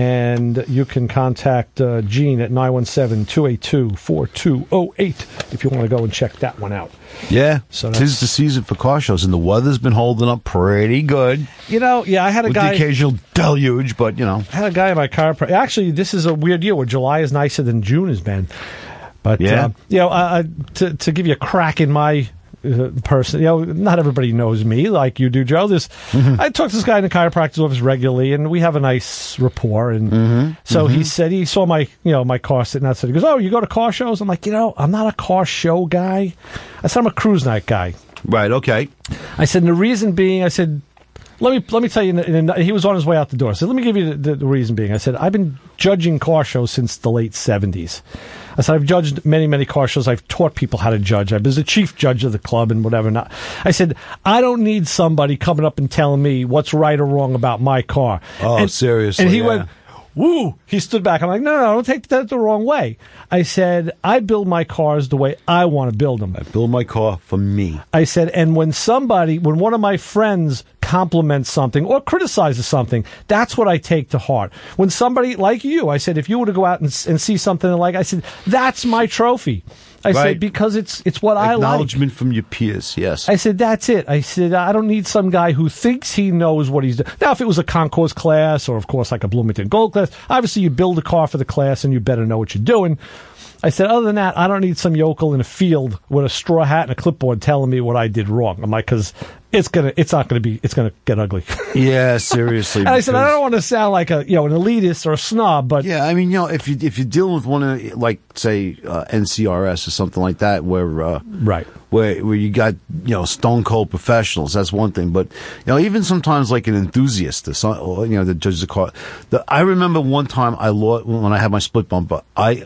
And you can contact uh, Gene at nine one seven, two eight two, four two zero eight if you want to go and check that one out. Yeah, so tis the season for car shows, and the weather's been holding up pretty good. You know, yeah, I had a with guy... the occasional deluge, but, you know. I had a guy in my car... Actually, this is a weird year where July is nicer than June has been. But, yeah. uh, you know, uh, to, to give you a crack in my... Uh, person, you know, not everybody knows me like you do, Joe. This, mm-hmm. I talk to this guy in the chiropractor's office regularly, and we have a nice rapport. And mm-hmm. so mm-hmm. he said he saw my, you know, my car sitting outside. He goes, "Oh, you go to car shows?" I'm like, you know, I'm not a car show guy. I said I'm a cruise night guy. Right. Okay. I said, and the reason being, I said, let me let me tell you. In a, he was on his way out the door. I said, let me give you the, the, the reason being. I said, I've been judging car shows since the late seventies. I said, I've judged many, many car shows. I've taught people how to judge. I was the chief judge of the club and whatever. Not. I said, I don't need somebody coming up and telling me what's right or wrong about my car. Oh, and, seriously. And he yeah. went, woo. He stood back. I'm like, no, no, don't take that the wrong way. I said, I build my cars the way I want to build them. I build my car for me. I said, and when somebody, when one of my friends compliments something or criticizes something, that's what I take to heart. When somebody like you, I said, if you were to go out and, and see something like, I said, that's my trophy. I right. said, because it's it's what I like. Acknowledgement from your peers, yes. I said, that's it. I said, I don't need some guy who thinks he knows what he's doing. Now, if it was a concourse class or, of course, like a Bloomington Gold class, obviously you build a car for the class and you better know what you're doing. I said, other than that, I don't need some yokel in a field with a straw hat and a clipboard telling me what I did wrong. I'm like, because it's gonna, it's not gonna be, it's gonna get ugly. Yeah, seriously. And I said, I don't want to sound like a, you know, an elitist or a snob, but yeah, I mean, you know, if you if you're dealing with one of, like, say, uh, N C R S or something like that, where uh, right, where where you got, you know, stone cold professionals, that's one thing. But you know, even sometimes like an enthusiast, or some, or, you know, that judges the car. The, I remember one time I lost when I had my split bumper. I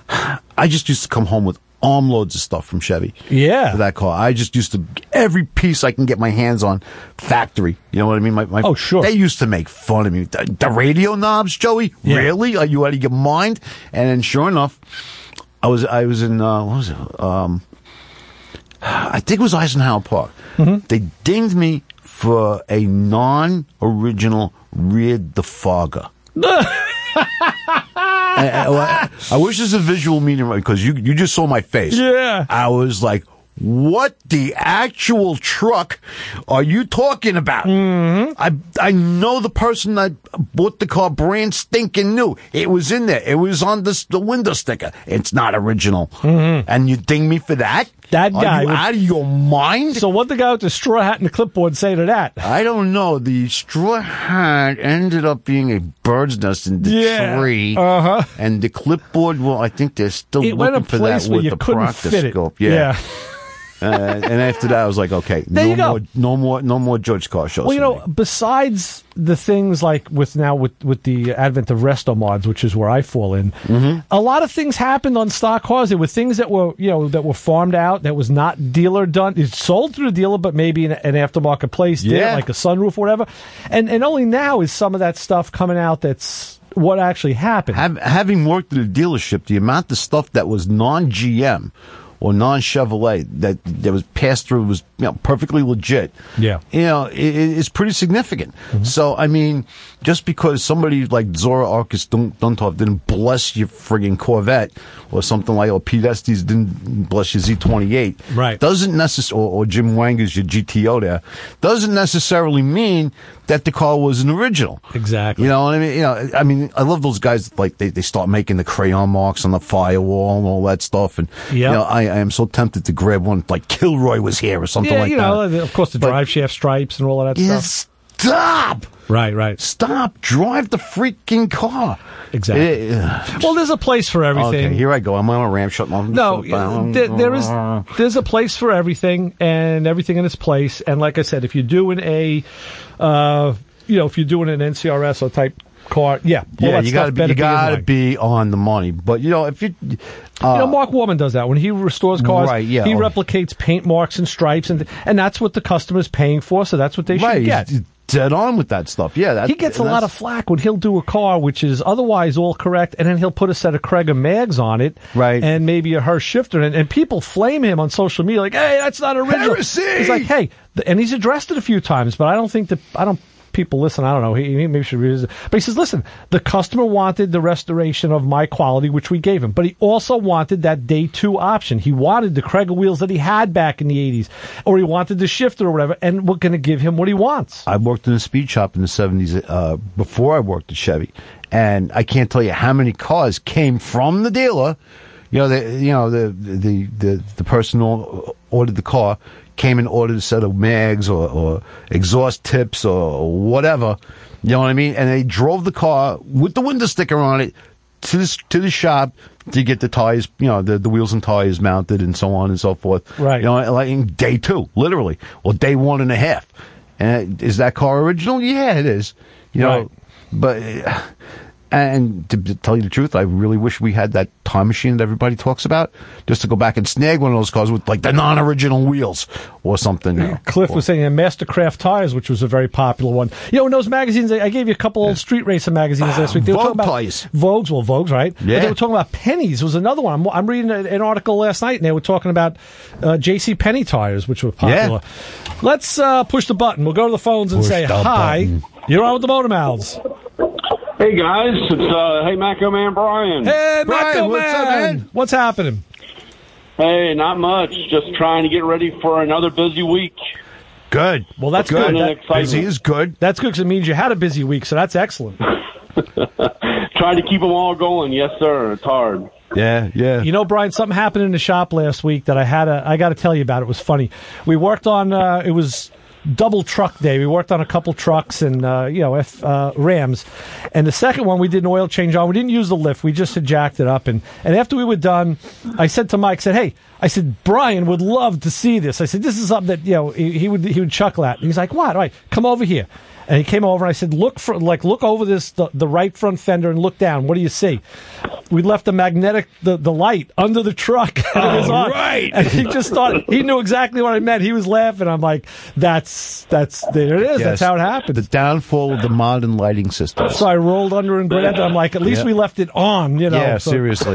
I just used to come home with armloads of stuff from Chevy. Yeah. For that car. I just used to, every piece I can get my hands on, factory. You know what I mean? My, my, oh, sure. They used to make fun of me. The, the radio knobs, Joey? Yeah. Really? Are you out of your mind? And then sure enough, I was, I was in, uh, what was it? Um, I think it was Eisenhower Park. Mm-hmm. They dinged me for a non-original rear defogger. I, I, I wish there's a visual meaning, because you you just saw my face. Yeah. I was like, what the actual truck are you talking about? Mm-hmm. I I know the person that bought the car brand stinking new. It was in there. It was on the, the window sticker. It's not original. Mm-hmm. And you ding me for that? That Are guy you would- out of your mind? So what the guy with the straw hat and the clipboard say to that? I don't know. The straw hat ended up being a bird's nest in the Yeah. tree. Uh-huh. And the clipboard, well, I think they're still It went looking a for place that where with you the couldn't fit it. proctoscope. Yeah. uh, and after that, I was like, okay, There no you go. more, no more, no more George Car shows. Well, you for know, me. besides the things like with now with, with the advent of resto mods, which is where I fall in, Mm-hmm. a lot of things happened on stock cars. There were things that were you know that were farmed out, that was not dealer done. It's sold through the dealer, but maybe an, an aftermarket place did, Yeah. like a sunroof or whatever. And and only now is some of that stuff coming out. That's what actually happened. Hav- having worked at a dealership, the amount of stuff that was non-G M or non-Chevrolet that that was passed through was you know perfectly legit. Yeah. You know, it, it's pretty significant. So, I mean, just because somebody like Zora Arcus Dun- Duntov didn't bless your friggin' Corvette or something like, or Pete Estes didn't bless your Z twenty-eight, Right. doesn't necessarily, or, or Jim Wanger's your G T O there, doesn't necessarily mean that the car was an original. Exactly. You know what I mean? You know, I mean, I love those guys that, like they, they start making the crayon marks on the firewall and all that stuff. And Yep. you know, I, I am so tempted to grab one like Kilroy was here or something yeah, like you that. know, of course, the But- drive shaft stripes and all of that Yeah, stuff. stop! Right, right. Stop! Drive the freaking car. Exactly. It- uh, Well, there's a place for everything. okay, here I go. I'm on a ramp shut. No, there, there is there's a place for everything and everything in its place. And like I said, if you're doing a, uh, you know, if you're doing an N C R S or type car, yeah, all Yeah, that you stuff gotta be, better you gotta in line. be on the money. But you know, if you, uh, You know, Mark Warman does that when he restores cars. Right, yeah. He replicates paint marks and stripes, and and that's what the customer's paying for. So that's what they right, should get. he's dead on with that stuff. Yeah, that, He gets a and lot of that's- flack when he'll do a car which is otherwise all correct, and then he'll put a set of Craig mags on it, Right. and maybe a Hirsch shifter, and, and people flame him on social media like, "Hey, that's not original." Heresy! He's like, "Hey," th- and he's addressed it a few times, but I don't think that I don't. People listen. I don't know. He, he maybe should read it. But he says, "Listen, the customer wanted the restoration of my quality, which we gave him, but he also wanted that day two option. He wanted the Craig wheels that he had back in the eighties, or he wanted the shifter or whatever, and we're going to give him what he wants." I worked in a speed shop in the seventies uh, before I worked at Chevy, and I can't tell you how many cars came from the dealer. You know, the you know the the the, the person who ordered the car came and ordered a set of mags or, or exhaust tips or whatever. You know what I mean? And they drove the car with the window sticker on it to this to the shop to get the tires, you know, the, the wheels and tires mounted and so on and so forth. Right. You know, like in day two, literally, or day one and a half. And is that car original? Yeah, it is. You know, Right. but uh, and to, to tell you the truth, I really wish we had that time machine that everybody talks about, just to go back and snag one of those cars with like the non-original wheels or something. You know. Cliff was saying, and Mastercraft Tires, which was a very popular one. You know, in those magazines, I I gave you a couple old street racer magazines last week. They were Vogue talking about tires. Vogues, well, Vogues, right? But Yeah. they were talking about pennies. Was another one. I'm, I'm reading a- an article last night, and they were talking about uh, J C Penney tires, which were popular. Let's uh, push the button. We'll go to the phones and Push say the hi. button. You're on with the Motor Mouths. Hey guys, it's uh, hey Macho Man Brian. Hey, Brian, Macho what's up, Man. man? What's happening? Hey, not much. Just trying to get ready for another busy week. Good. Well, that's good. good. That- That- excitement. Busy is good. that's good because it means you had a busy week, so that's excellent. Trying to keep them all going. Yes, sir. It's hard. Yeah, yeah. You know, Brian, something happened in the shop last week that I had a, I got to tell you about. It was funny. We worked on, uh, it was double truck day. We worked on a couple trucks and, uh, you know, F, uh, Rams. And the second one, we did an oil change on. We didn't use the lift. We just had jacked it up. And, and after we were done, I said to Mike, I said, hey, I said, Brian would love to see this. I said, this is something that, you know, he, he would, he would chuckle at. And he's like, what? All right, come over here. And he came over and I said, look for, like, look over this, the, the right front fender and look down. What do you see? We left the magnetic, the, the light under the truck. And it was on. right. And he just thought, he knew exactly what I meant. He was laughing. I'm like, that's, that's, there it is. Yes. That's how it happened. The downfall of the modern lighting systems. So I rolled under and grabbed it. I'm like, at least Yeah. we left it on, you know. yeah, so- seriously.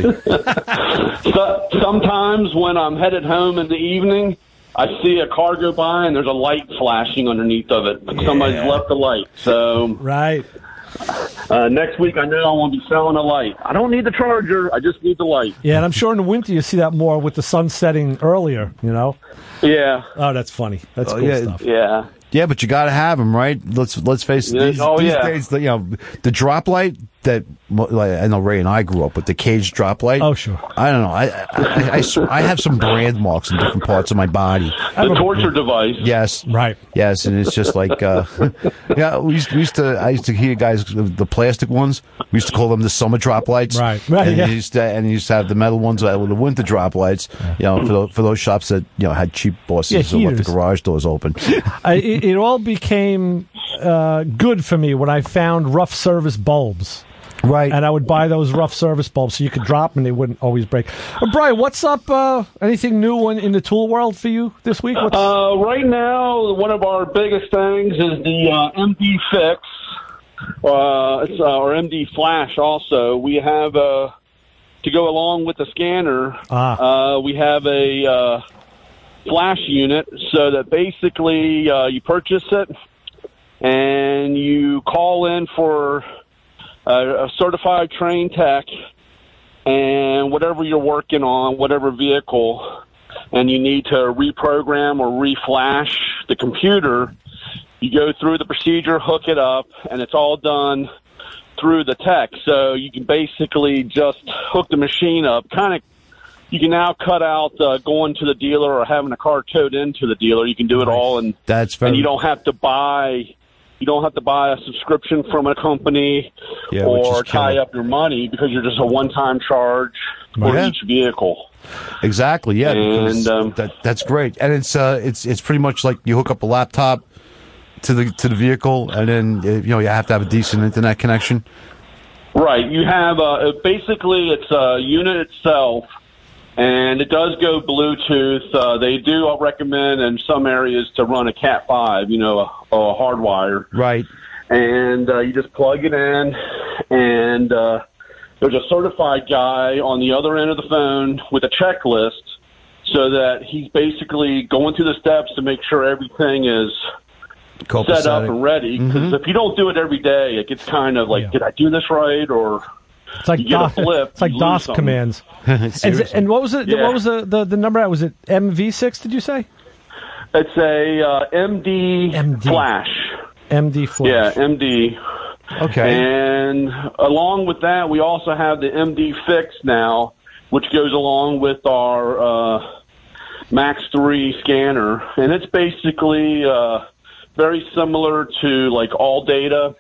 So, sometimes when I'm headed home in the evening, I see a car go by and there's a light flashing underneath of it. Somebody's left the light. So Right. uh, next week I know I won't be selling a light. I don't need the charger. I just need the light. Yeah, and I'm sure in the winter you see that more with the sun setting earlier, you know? Yeah. Oh, that's funny. That's Oh, cool yeah. stuff. Yeah. Yeah, but you got to have them, right? Let's let's face it. Yeah, These, oh, these yeah. days, you know, the drop light that like, I know Ray and I grew up with, the cage drop light. Oh, sure. I don't know. I I, I, sw- I have some brand marks in different parts of my body. The torture device. Yes. Right. Yes, and it's just like, uh, yeah, we used, we used to, I used to hear guys, the plastic ones, we used to call them the summer drop lights. Right, right, And, yeah. you used to, and you used to have the metal ones that were the winter drop lights, you know, for, those, for those shops that, you know, had cheap bosses Yeah, or left the heaters. garage doors open. I, it, it all became uh, good for me when I found rough service bulbs. Right. And I would buy those rough service bulbs so you could drop them and they wouldn't always break. Uh, Brian, what's up? Uh, anything new in, in the tool world for you this week? What's... Uh, right now, one of our biggest things is the uh, M D Fix, uh, it's, uh, or M D Flash also. We have, uh, to go along with the scanner, Ah. uh, we have a uh, flash unit so that basically uh, you purchase it and you call in for a, a certified trained tech and whatever you're working on, whatever vehicle, and you need to reprogram or reflash the computer, you go through the procedure, hook it up, and it's all done through the tech. So you can basically just hook the machine up. Kind of, you can now cut out uh, going to the dealer or having a car towed into the dealer. You can do it all, and That's very. and you don't have to buy. You don't have to buy a subscription from a company Yeah, which or is killer. tie up your money because you're just a one-time charge for Yeah. each vehicle. Exactly. Yeah. because And, um, that that's great, and it's uh it's it's pretty much like you hook up a laptop to the to the vehicle, and then uh, you know you have to have a decent internet connection. Right. You have uh, basically it's a unit itself, and it does go Bluetooth. Uh, they do recommend in some areas to run a Cat five, you know, a, a hardwire. Right. And uh, you just plug it in, and uh, there's a certified guy on the other end of the phone with a checklist so that he's basically going through the steps to make sure everything is set up and ready. Because if you don't do it every day, it gets kind of like, did I do this right? Or It's like you get a DOS, flip, it's like you lose DOS something. commands. and, Seriously. and what was it? Yeah. What was the, the, the number? Was it M V six? Did you say It's a uh, M D, M D. Flash. M D Flash? Yeah, M D. Okay. And along with that, we also have the M D Fix now, which goes along with our uh, Max three scanner. And it's basically uh, very similar to like AllData.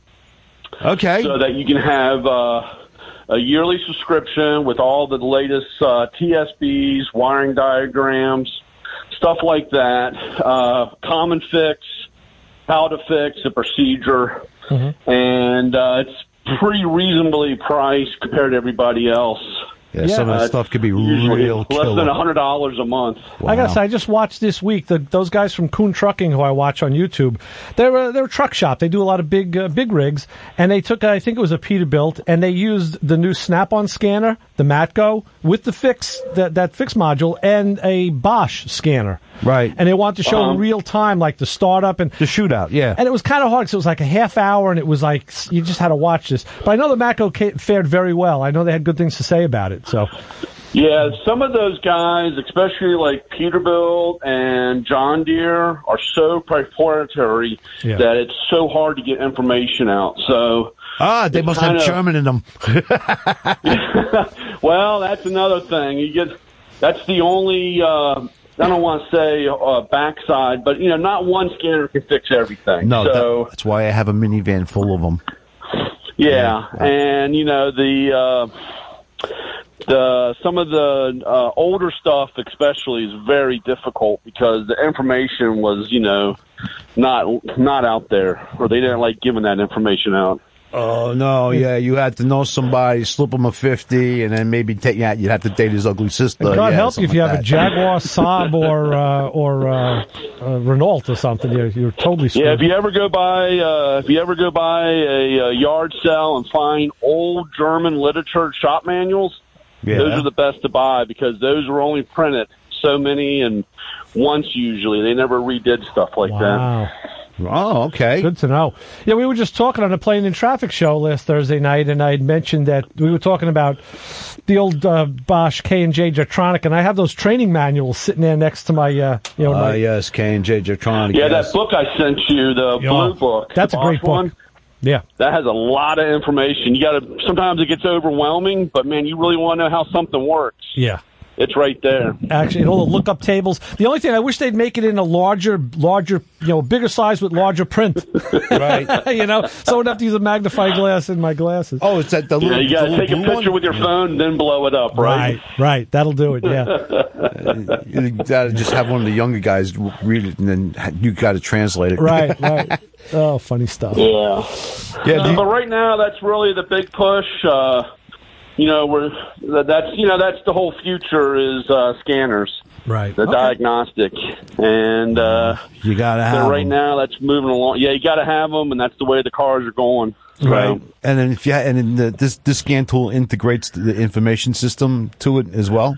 Okay. So that you can have uh, a yearly subscription with all the latest uh, T S Bs, wiring diagrams, stuff like that, uh, common fix, how to fix, a procedure, Mm-hmm. and uh, it's pretty reasonably priced compared to everybody else. Yeah, some of that Uh, stuff could be usually real less killer. than one hundred dollars a month. I gotta say, I just watched this week the, those guys from Kuhn Trucking, who I watch on YouTube. They're a, they're a truck shop. They do a lot of big uh, big rigs, and they took I think it was a Peterbilt, and they used the new Snap-on scanner, the Matco, with the fix that that fix module, and a Bosch scanner. Right. And they wanted to show Uh-huh. in real time, like the startup and the shootout. Yeah. And it was kind of hard because it was like a half hour, and it was like you just had to watch this. But I know the Matco ca- fared very well. I know they had good things to say about it. So. Yeah, some of those guys, especially like Peterbilt and John Deere, are so proprietary Yeah. that it's so hard to get information out. So, Ah, they it's must kinda- have German in them. well, that's another thing. You get that's the only. Uh, I don't want to say uh, backside, but you know, not one scanner can fix everything. No, so that, that's why I have a minivan full of them. yeah, and you know the. Uh, The some of the uh, older stuff, especially, is very difficult because the information was, you know, not not out there, or they didn't like giving that information out. Oh no, yeah, you had to know somebody, slip them a fifty, and then maybe take yeah, you'd have to date his ugly sister. And God yeah, help you if something you like have a that. Jaguar, Saab, or uh, or uh, uh, Renault or something. You're, you're totally screwed. Yeah, if you ever go by, uh, if you ever go by a, a yard sale and find old German literature shop manuals, Yeah. those are the best to buy because those were only printed so many and once usually. They never redid stuff like Wow. that. Oh, okay. Good to know. Yeah, we were just talking on a Plane in Traffic show last Thursday night, and I had mentioned that we were talking about the old uh, Bosch K and J Jetronic, and I have those training manuals sitting there next to my, uh, you know, Uh, my, yes, K and J Jetronic. Yeah, yes. that book I sent you, the Yeah. blue book. That's the a great Bosch one, book. Yeah. That has a lot of information. You got to. Sometimes it gets overwhelming, but man, you really want to know how something works. Yeah. It's right there. Actually, all the lookup tables. The only thing I wish they'd make it in a larger, larger, you know, bigger size with larger print. Right. You know, so I would have to use a magnifying glass in my glasses. Oh, it's that the Yeah, little. you got the to little take a blue picture one? with your phone and then blow it up, right? Right, right. That'll do it, yeah. You got to just have one of the younger guys read it, and then you got to translate it. Right, right. Oh, funny stuff. Yeah. Yeah, Uh, do you- but right now, that's really the big push. Uh, you know, we're that- that's you know that's the whole future is uh, scanners, Right. the diagnostic, and uh, You got to so have right them. now that's moving along. Yeah, you got to have them, and that's the way the cars are going. So, Right. And then if you ha- and then the, this this scan tool integrates the information system to it as well.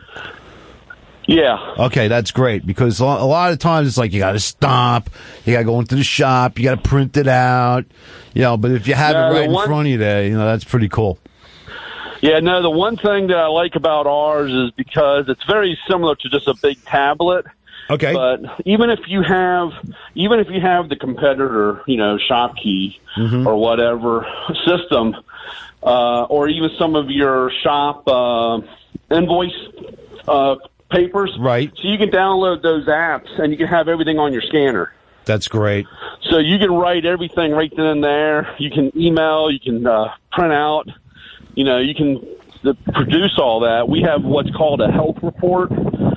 Yeah. Okay, that's great because a lot, a lot of times it's like you got to stop, you got to go into the shop, you got to print it out, you know. But if you have No, it the right in one- front of you there, you know that's pretty cool. Yeah, no, the one thing that I like about ours is because it's very similar to just a big tablet. Okay. But even if you have, even if you have the competitor, you know, ShopKey Mm-hmm. or whatever system, uh, or even some of your shop uh, invoice uh, papers, right? So you can download those apps and you can have everything on your scanner. That's great. So you can write everything right then and there. You can email, you can uh, print out, you know, you can uh, produce all that. We have what's called a health report,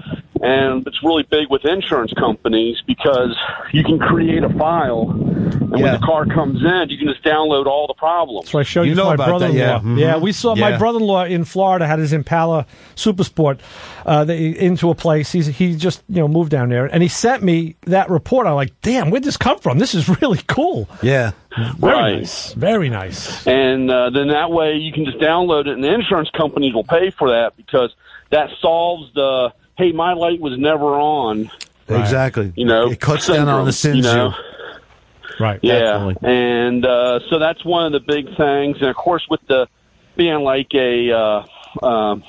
and it's really big with insurance companies because you can create a file, and when the car comes in, you can just download all the problems. So I showed you, You know my about that, brother-in-law. yeah. Mhm. Yeah, we saw my Yeah. brother-in-law in Florida had his Impala Supersport uh, they, into a place. He's, he just you know moved down there, and he sent me that report. I'm like, damn, where'd this come from? This is really cool. Yeah. Very Right. nice. Very nice. And uh, then that way you can just download it, and the insurance companies will pay for that because that solves the, hey, my light was never on. Exactly. You know, it cuts down on the syndrome, sins. you know? Right. Yeah, Definitely. and uh, so that's one of the big things. And of course, with the being like a uh, um,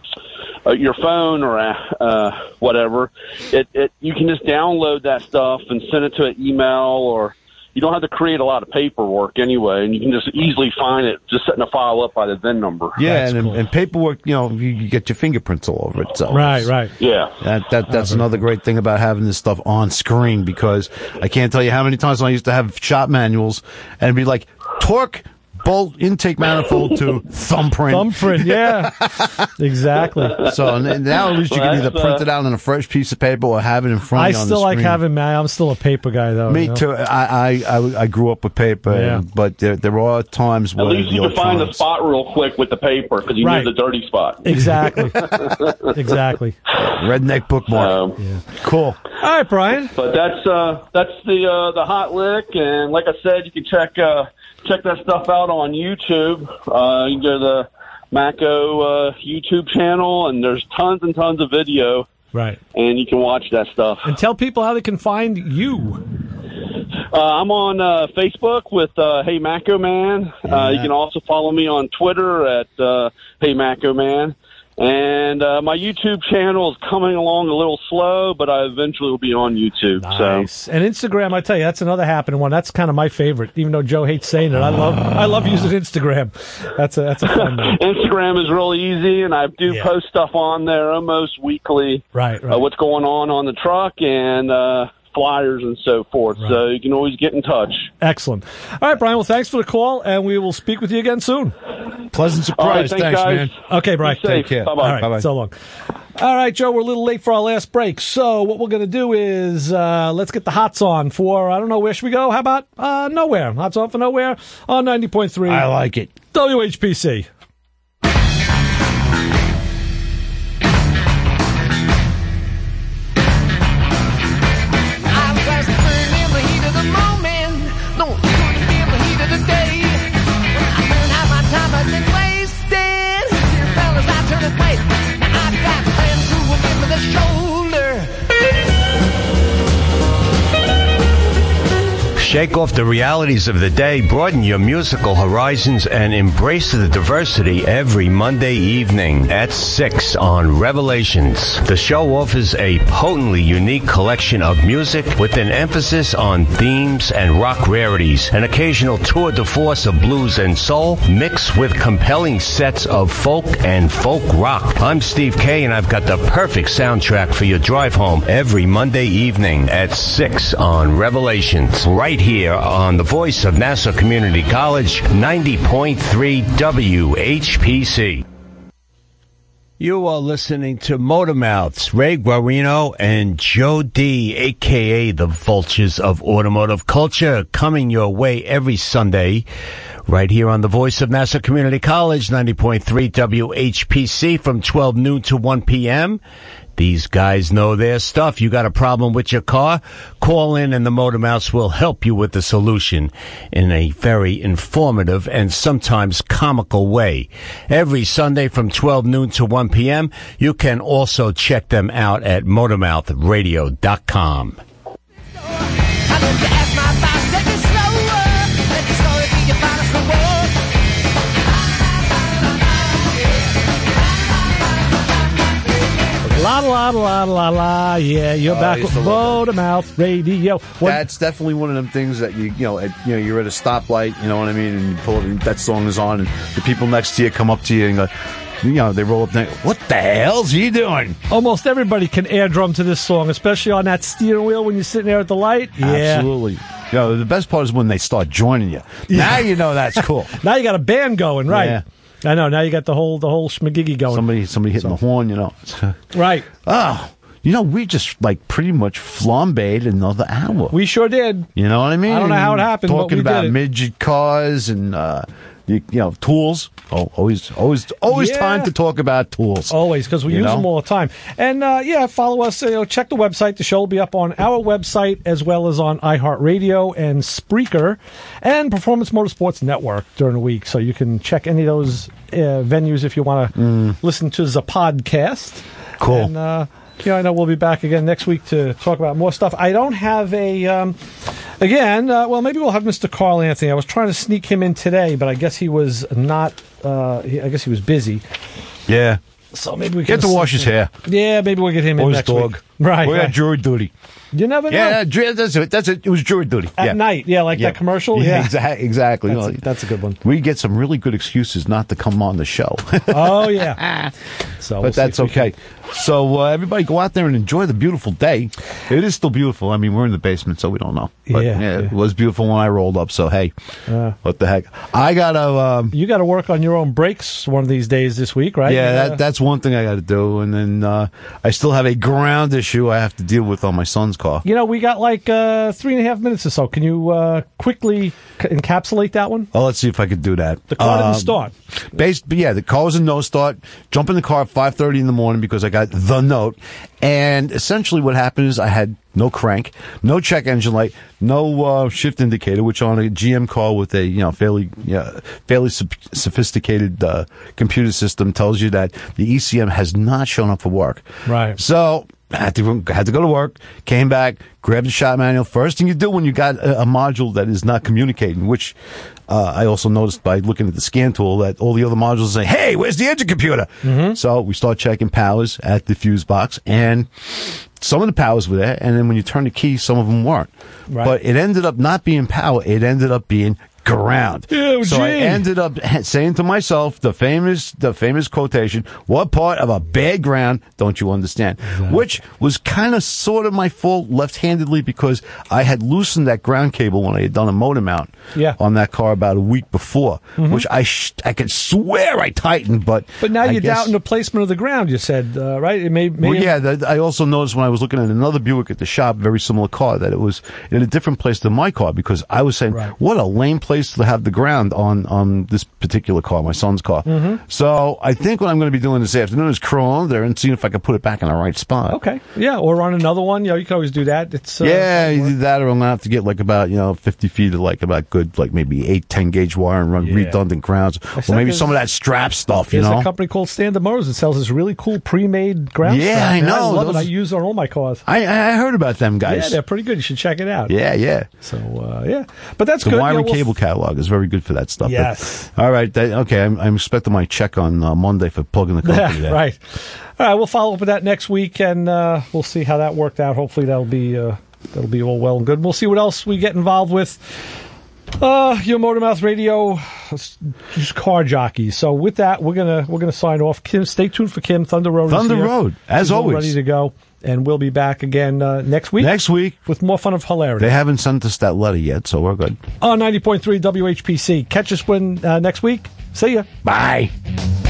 uh, your phone or a, uh, whatever, it, it you can just download that stuff and send it to an email, or you don't have to create a lot of paperwork anyway, and you can just easily find it just setting a file up by the V I N number. Yeah, and, and paperwork, you know, you, you get your fingerprints all over it. So Right, right. Yeah. That that that's another great thing about having this stuff on screen because I can't tell you how many times I used to have shop manuals and it'd be like torque bolt intake manifold to thumbprint. Thumbprint, yeah. Exactly. So n- now at least you Well, can either that's, print uh, it out on a fresh piece of paper or have it in front I of you on the still like screen. having man. I'm still a paper guy though. Me you know? too. I, I I I grew up with paper, Yeah. and, but there there are times At where least the you can find the electronics- spot real quick with the paper because you Right. knew the dirty spot. Exactly. Exactly. redneck bookmark. Cool. All right, Brian. But that's uh, that's the uh, the hot lick, and like I said, you can check uh, check that stuff out on YouTube. Uh, you can go to the Mako uh, YouTube channel, and there's tons and tons of video, Right. and you can watch that stuff. And tell people how they can find you. Uh, I'm on uh, Facebook with uh, Hey Mako Man. Uh, you can also follow me on Twitter at uh, Hey Mako Man. And uh, my YouTube channel is coming along a little slow, but I eventually will be on YouTube. Nice. And Instagram, I tell you, that's another happening one. That's kind of my favorite, even though Joe hates saying it. I love, I love using Instagram. That's a, that's a fun So one. Instagram is really easy, and I do Yeah. post stuff on there almost weekly. Right, right. Uh, what's going on on the truck and uh, flyers and so forth. So you can always get in touch. Excellent. All right, Brian. Well, thanks for the call, and we will speak with you again soon. Pleasant All right, surprise. thanks, Thanks, guys. man. Okay, Brian. Be safe. Take care. Bye-bye. All right, Bye-bye. so long. All right, Joe, we're a little late for our last break. So what we're going to do is uh, let's get the hots on for, I don't know, where should we go? How about uh, nowhere? Hots on for nowhere on ninety point three. I like it. W H P C. I was burning in the heat of the moment. Don't you want to feel the heat of the day? When I learned how my time had been wasted. Dear fellas, I turned it face. Now I've got friends who will give me the shoulder. Shake off the realities of the day, broaden your musical horizons, and embrace the diversity every Monday evening at six on Revelations. The show offers a potently unique collection of music with an emphasis on themes and rock rarities, an occasional tour de force of blues and soul, mixed with compelling sets of folk and folk rock. I'm Steve K, and I've got the perfect soundtrack for your drive home every Monday evening at six on Revelations, right here on the voice of Nassau Community College, ninety point three W H P C. You are listening to Motormouths, Ray Guarino and Joe D, a k a the Vultures of Automotive Culture, coming your way every Sunday right here on the voice of Nassau Community College, ninety point three W H P C from twelve noon to one p.m. These guys know their stuff. You got a problem with your car? Call in and the Motormouths will help you with the solution in a very informative and sometimes comical way. Every Sunday from twelve noon to one p.m. You can also check them out at motormouth radio dot com. La la la la la, yeah, you're Oh, I back used with to love Motormouth Radio. What- That's definitely one of them things that you you know at, you know you're at a stoplight, you know what I mean, and you pull and that song is on, and the people next to you come up to you and go, you know, they roll up and they, what the hell's he doing? Almost everybody can air drum to this song, especially on that steering wheel when you're sitting there at the light. Yeah. Absolutely. You know, the best part is when they start joining you. Now you know that's cool. Now you got a band going, right? Yeah. I know. Now you got the whole the whole schmagiggy going. Somebody somebody hitting the horn, you know. Right. Oh, you know, we just like pretty much flambéed another hour. We sure did. You know what I mean? I don't know how it happened, but Talking we did about it. midget cars and uh, you, you know tools. Oh, always, always, always Yeah. time to talk about tools. Always, because we You use know? them all the time. And, uh, yeah, follow us. You know, check the website. The show will be up on our website as well as on iHeartRadio and Spreaker and Performance Motorsports Network during the week. So you can check any of those uh, venues if you want to listen to the podcast. Cool. And, uh, you know, I know we'll be back again next week to talk about more stuff. I don't have a... Um, Again, uh, well, maybe we'll have Mister Carl Anthony. I was trying to sneak him in today, but I guess he was not. Uh, he, I guess he was busy. Yeah. So maybe we can Get to wash his hair. Yeah, maybe we'll get him Or in his next dog. week. Right. We right. got jury duty. You never know. Yeah, ju- that's it. That's it. It was jury duty. At yeah. night, yeah, like Yeah. that commercial. Yeah, Yeah, exactly. Exactly. That's, You know, a, that's a good one. We get some really good excuses not to come on the show. Oh yeah. So, but we'll see that's if we okay. So uh, everybody go out there and enjoy the beautiful day. It is still beautiful. I mean, we're in the basement, so we don't know. But, Yeah, yeah, yeah. it was beautiful when I rolled up. So hey, Uh, what the heck? I gotta. Um, you got to work on your own brakes one of these days this week, right? yeah, You that, gotta- that's one thing I got to do, and then uh, I still have a ground issue I have to deal with on my son's car. You know, we got like uh, three and a half minutes or so. Can you uh, quickly c- encapsulate that one? Oh, let's see if I could do that. The car didn't Um, start. Based, but yeah, the car was a no start. Jump in the car at five thirty in the morning because I got the note. And essentially what happened is I had no crank, no check engine light, no uh, shift indicator, which on a G M car with a, you know, fairly, yeah, fairly sop- sophisticated uh, computer system tells you that the E C M has not shown up for work. Right. So I had to, had to go to work, came back, grabbed the shop manual. First thing you do when you got a, a module that is not communicating, which uh, I also noticed by looking at the scan tool that all the other modules say, hey, where's the engine computer? Mm-hmm. So we start checking powers at the fuse box, and some of the powers were there, and then when you turn the key, some of them weren't. Right. But it ended up not being power. It ended up being ground. Oh, so I gee. ended up saying to myself the famous the famous quotation, what part of a bad ground don't you understand? Exactly. Which was kind of sort of my fault left-handedly because I had loosened that ground cable when I had done a motor mount Yeah. on that car about a week before, Mhm. which I sh- I could swear I tightened, but But now I you're guess- doubting the placement of the ground. You said uh, right? It may, may well, yeah, that, I also noticed when I was looking at another Buick at the shop, very similar car, that it was in a different place than my car because I was saying, Right. what a lame place place to have the ground on on this particular car, my son's car. Mhm. So I think what I'm going to be doing this afternoon is crawling under there and seeing if I can put it back in the right spot. Okay. Yeah, or on another one. You know, you can always do that. It's uh, yeah, you do that, or I'm gonna have to get like about you know fifty feet of like about good like maybe eight, ten gauge wire and run Yeah. redundant grounds, I or said maybe there's- some of that strap stuff. You There's know, a company called Standard Motors that sells this really cool pre-made ground Yeah, strap. I And know. I love Those- it. I use it on all my cars. I I heard about them guys. Yeah, they're pretty good. You should check it out. Yeah, yeah. So uh, yeah, but that's the good. wire Yeah, and we'll- cable catalog is very good for that stuff. But- Yes. all right. That, okay. I'm, I'm expecting my check on uh, Monday for plugging the company. Yeah, there. right. All right, we'll follow up with that next week, and uh, we'll see how that worked out. Hopefully, that'll be uh, that'll be all well and good. We'll see what else we get involved with. Uh, your Motormouth Radio, just car jockeys. So with that, we're gonna we're gonna sign off. Kim, stay tuned for Kim. Thunder Road. is Thunder here. Road, as She's all always. ready to go, and we'll be back again uh, next week. Next week with more fun of hilarity. They haven't sent us that letter yet, so we're good. On ninety point three W H P C. Catch us when uh, next week. See ya. Bye.